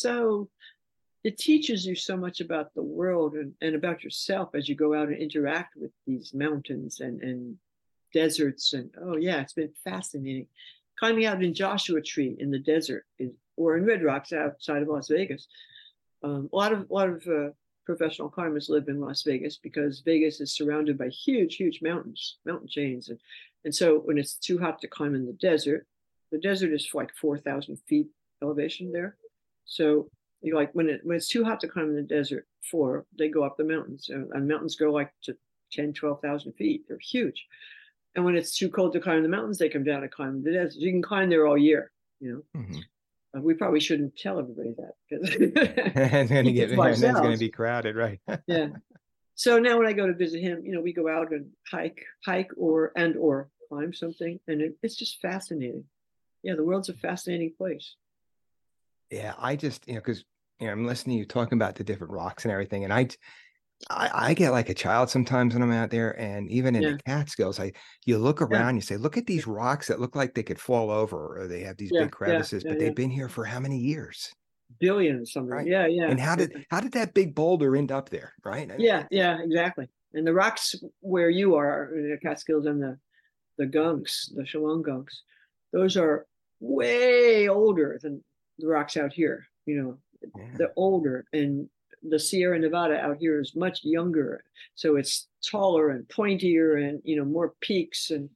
Speaker 2: it teaches you so much about the world and about yourself as you go out and interact with these mountains and deserts. And it's been fascinating. Climbing out in Joshua Tree in the desert or in Red Rocks outside of Las Vegas. A lot of professional climbers live in Las Vegas because Vegas is surrounded by huge mountains, mountain chains. And so when it's too hot to climb in the desert is like 4,000 feet elevation there. So when it's too hot to climb in the desert, they go up the mountains and mountains go like to 10, 12,000 feet. They're huge. And when it's too cold to climb the mountains, they come down and climb the desert. You can climb there all year, Mm-hmm. We probably shouldn't tell everybody that because
Speaker 1: it's going to be crowded, right?
Speaker 2: Yeah. So now when I go to visit him, we go out and hike or climb something, and it's just fascinating. Yeah, the world's a fascinating place.
Speaker 1: Yeah, I just because I'm listening to you talking about the different rocks and everything, and I get like a child sometimes when I'm out there, and even in the Catskills, you look around, you say, look at these rocks that look like they could fall over, or they have these big crevices, but they've been here for how many years?
Speaker 2: Billions, something. Right? Yeah.
Speaker 1: And how did that big boulder end up there? Right?
Speaker 2: Yeah, exactly. And the rocks where you are, the Catskills and the gunks, the Shillong gunks, those are way older than the rocks out here. They're older, and the Sierra Nevada out here is much younger, so it's taller and pointier, and more peaks, and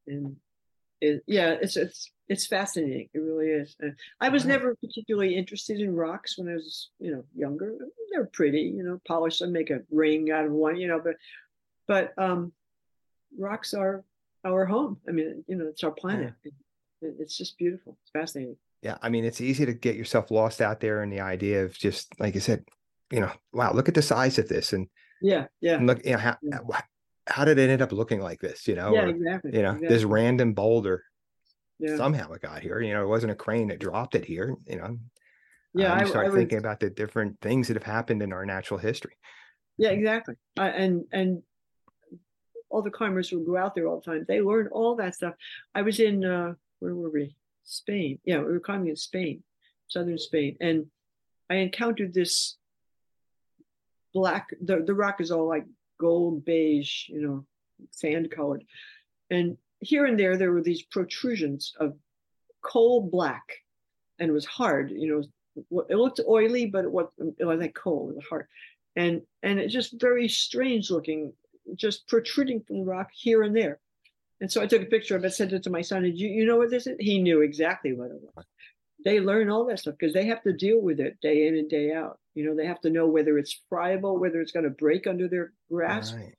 Speaker 2: it's fascinating. It really is. I was never particularly interested in rocks when I was younger. They're pretty, polished. I make a ring out of one, but rocks are our home. I mean, it's our planet. It's just beautiful. It's fascinating.
Speaker 1: Yeah, I mean, it's easy to get yourself lost out there in the idea of just like I said. Wow, look at the size of this. And look, how did it end up looking like this?
Speaker 2: Exactly.
Speaker 1: This random boulder, somehow it got here. It wasn't a crane that dropped it here. You start thinking about the different things that have happened in our natural history.
Speaker 2: Yeah, exactly. And all the climbers who go out there all the time, they learn all that stuff. I was in, where were we? Spain. Yeah, we were climbing in Spain, southern Spain. And I encountered this black, the rock is all like gold beige, sand colored. And here and there were these protrusions of coal black, and it was hard, it looked oily, but it was like coal, it was hard. And it's just very strange looking, just protruding from the rock here and there. And so I took a picture of it, sent it to my son. Did you know what this is? He knew exactly what it was. They learn all that stuff because they have to deal with it day in and day out. They have to know whether it's friable, whether it's going to break under their grasp. Right.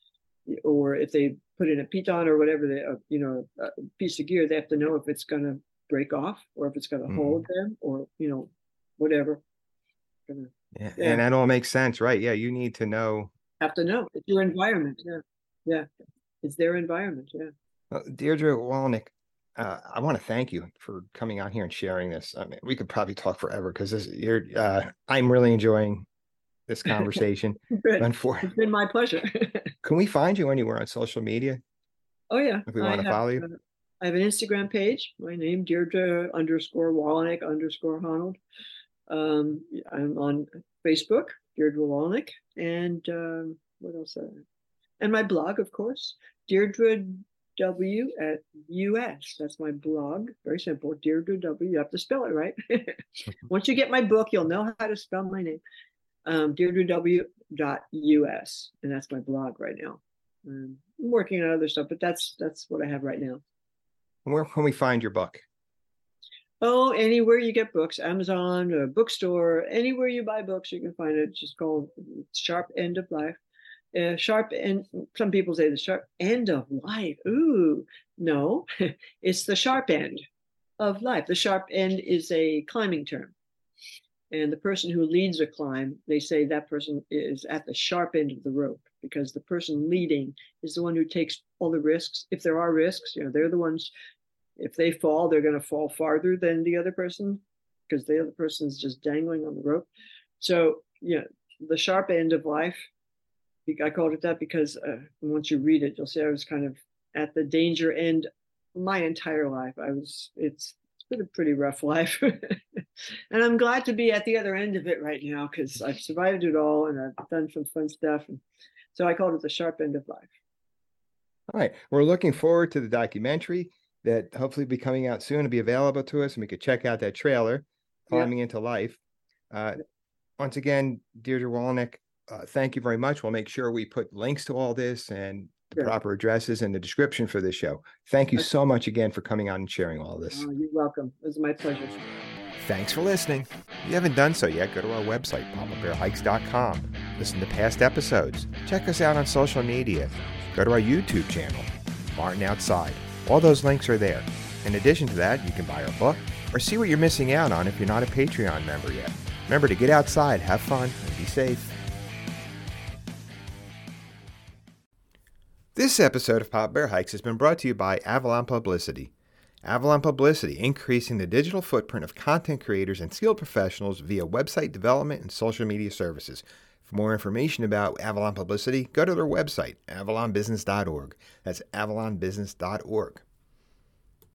Speaker 2: or if they put in a piton or whatever, a piece of gear, they have to know if it's going to break off or if it's going to hold them or, whatever.
Speaker 1: Yeah. And that all makes sense, right? Yeah. You need to know.
Speaker 2: Have to know. It's your environment. Yeah. Yeah. It's their environment. Yeah.
Speaker 1: Well, Deirdre Wolnick, I want to thank you for coming on here and sharing this. I mean, we could probably talk forever because I'm really enjoying this conversation.
Speaker 2: Good. It's been my pleasure.
Speaker 1: Can we find you anywhere on social media?
Speaker 2: Oh, yeah.
Speaker 1: If we want to follow you?
Speaker 2: I have an Instagram page. My name, Deirdre_Wolnick_Honnold. I'm on Facebook, Deirdre Wolnick. And what else? And my blog, of course, Deirdre W at US. That's my blog. Very simple. Deirdre W. You have to spell it right. Once you get my book, you'll know how to spell my name. DeirdreW.us, and that's my blog right now. I'm working on other stuff, but that's what I have right now.
Speaker 1: Where can we find your book?
Speaker 2: Oh, anywhere you get books, Amazon, a bookstore, anywhere you buy books, you can find it. It's just called Sharp End of Life. Sharp End. Some people say the sharp end of life. Ooh, no, it's the sharp end of life. The sharp end is a climbing term. And the person who leads a climb, they say that person is at the sharp end of the rope because the person leading is the one who takes all the risks. If there are risks, they're the ones, if they fall, they're going to fall farther than the other person because the other person's just dangling on the rope. So, the sharp end of life, I called it that because once you read it, you'll see I was kind of at the danger end my entire life. It's been a pretty rough life. And I'm glad to be at the other end of it right now because I've survived it all and I've done some fun stuff. And so I called it the sharp end of life.
Speaker 1: All right. We're looking forward to the documentary that hopefully will be coming out soon and be available to us. And we could check out that trailer, Climbing into Life. Once again, Deirdre Wolnick, thank you very much. We'll make sure we put links to all this and the proper addresses in the description for this show. Thank you so much again for coming on and sharing all of this.
Speaker 2: Oh, you're welcome. It was my pleasure.
Speaker 1: Thanks for listening. If you haven't done so yet, go to our website, papabearhikes.com. Listen to past episodes. Check us out on social media. Go to our YouTube channel, Martin Outside. All those links are there. In addition to that, you can buy our book or see what you're missing out on if you're not a Patreon member yet. Remember to get outside, have fun, and be safe. This episode of Papa Bear Hikes has been brought to you by Avalon Publicity. Avalon Publicity, increasing the digital footprint of content creators and skilled professionals via website development and social media services. For more information about Avalon Publicity, go to their website, avalonbusiness.org. That's avalonbusiness.org.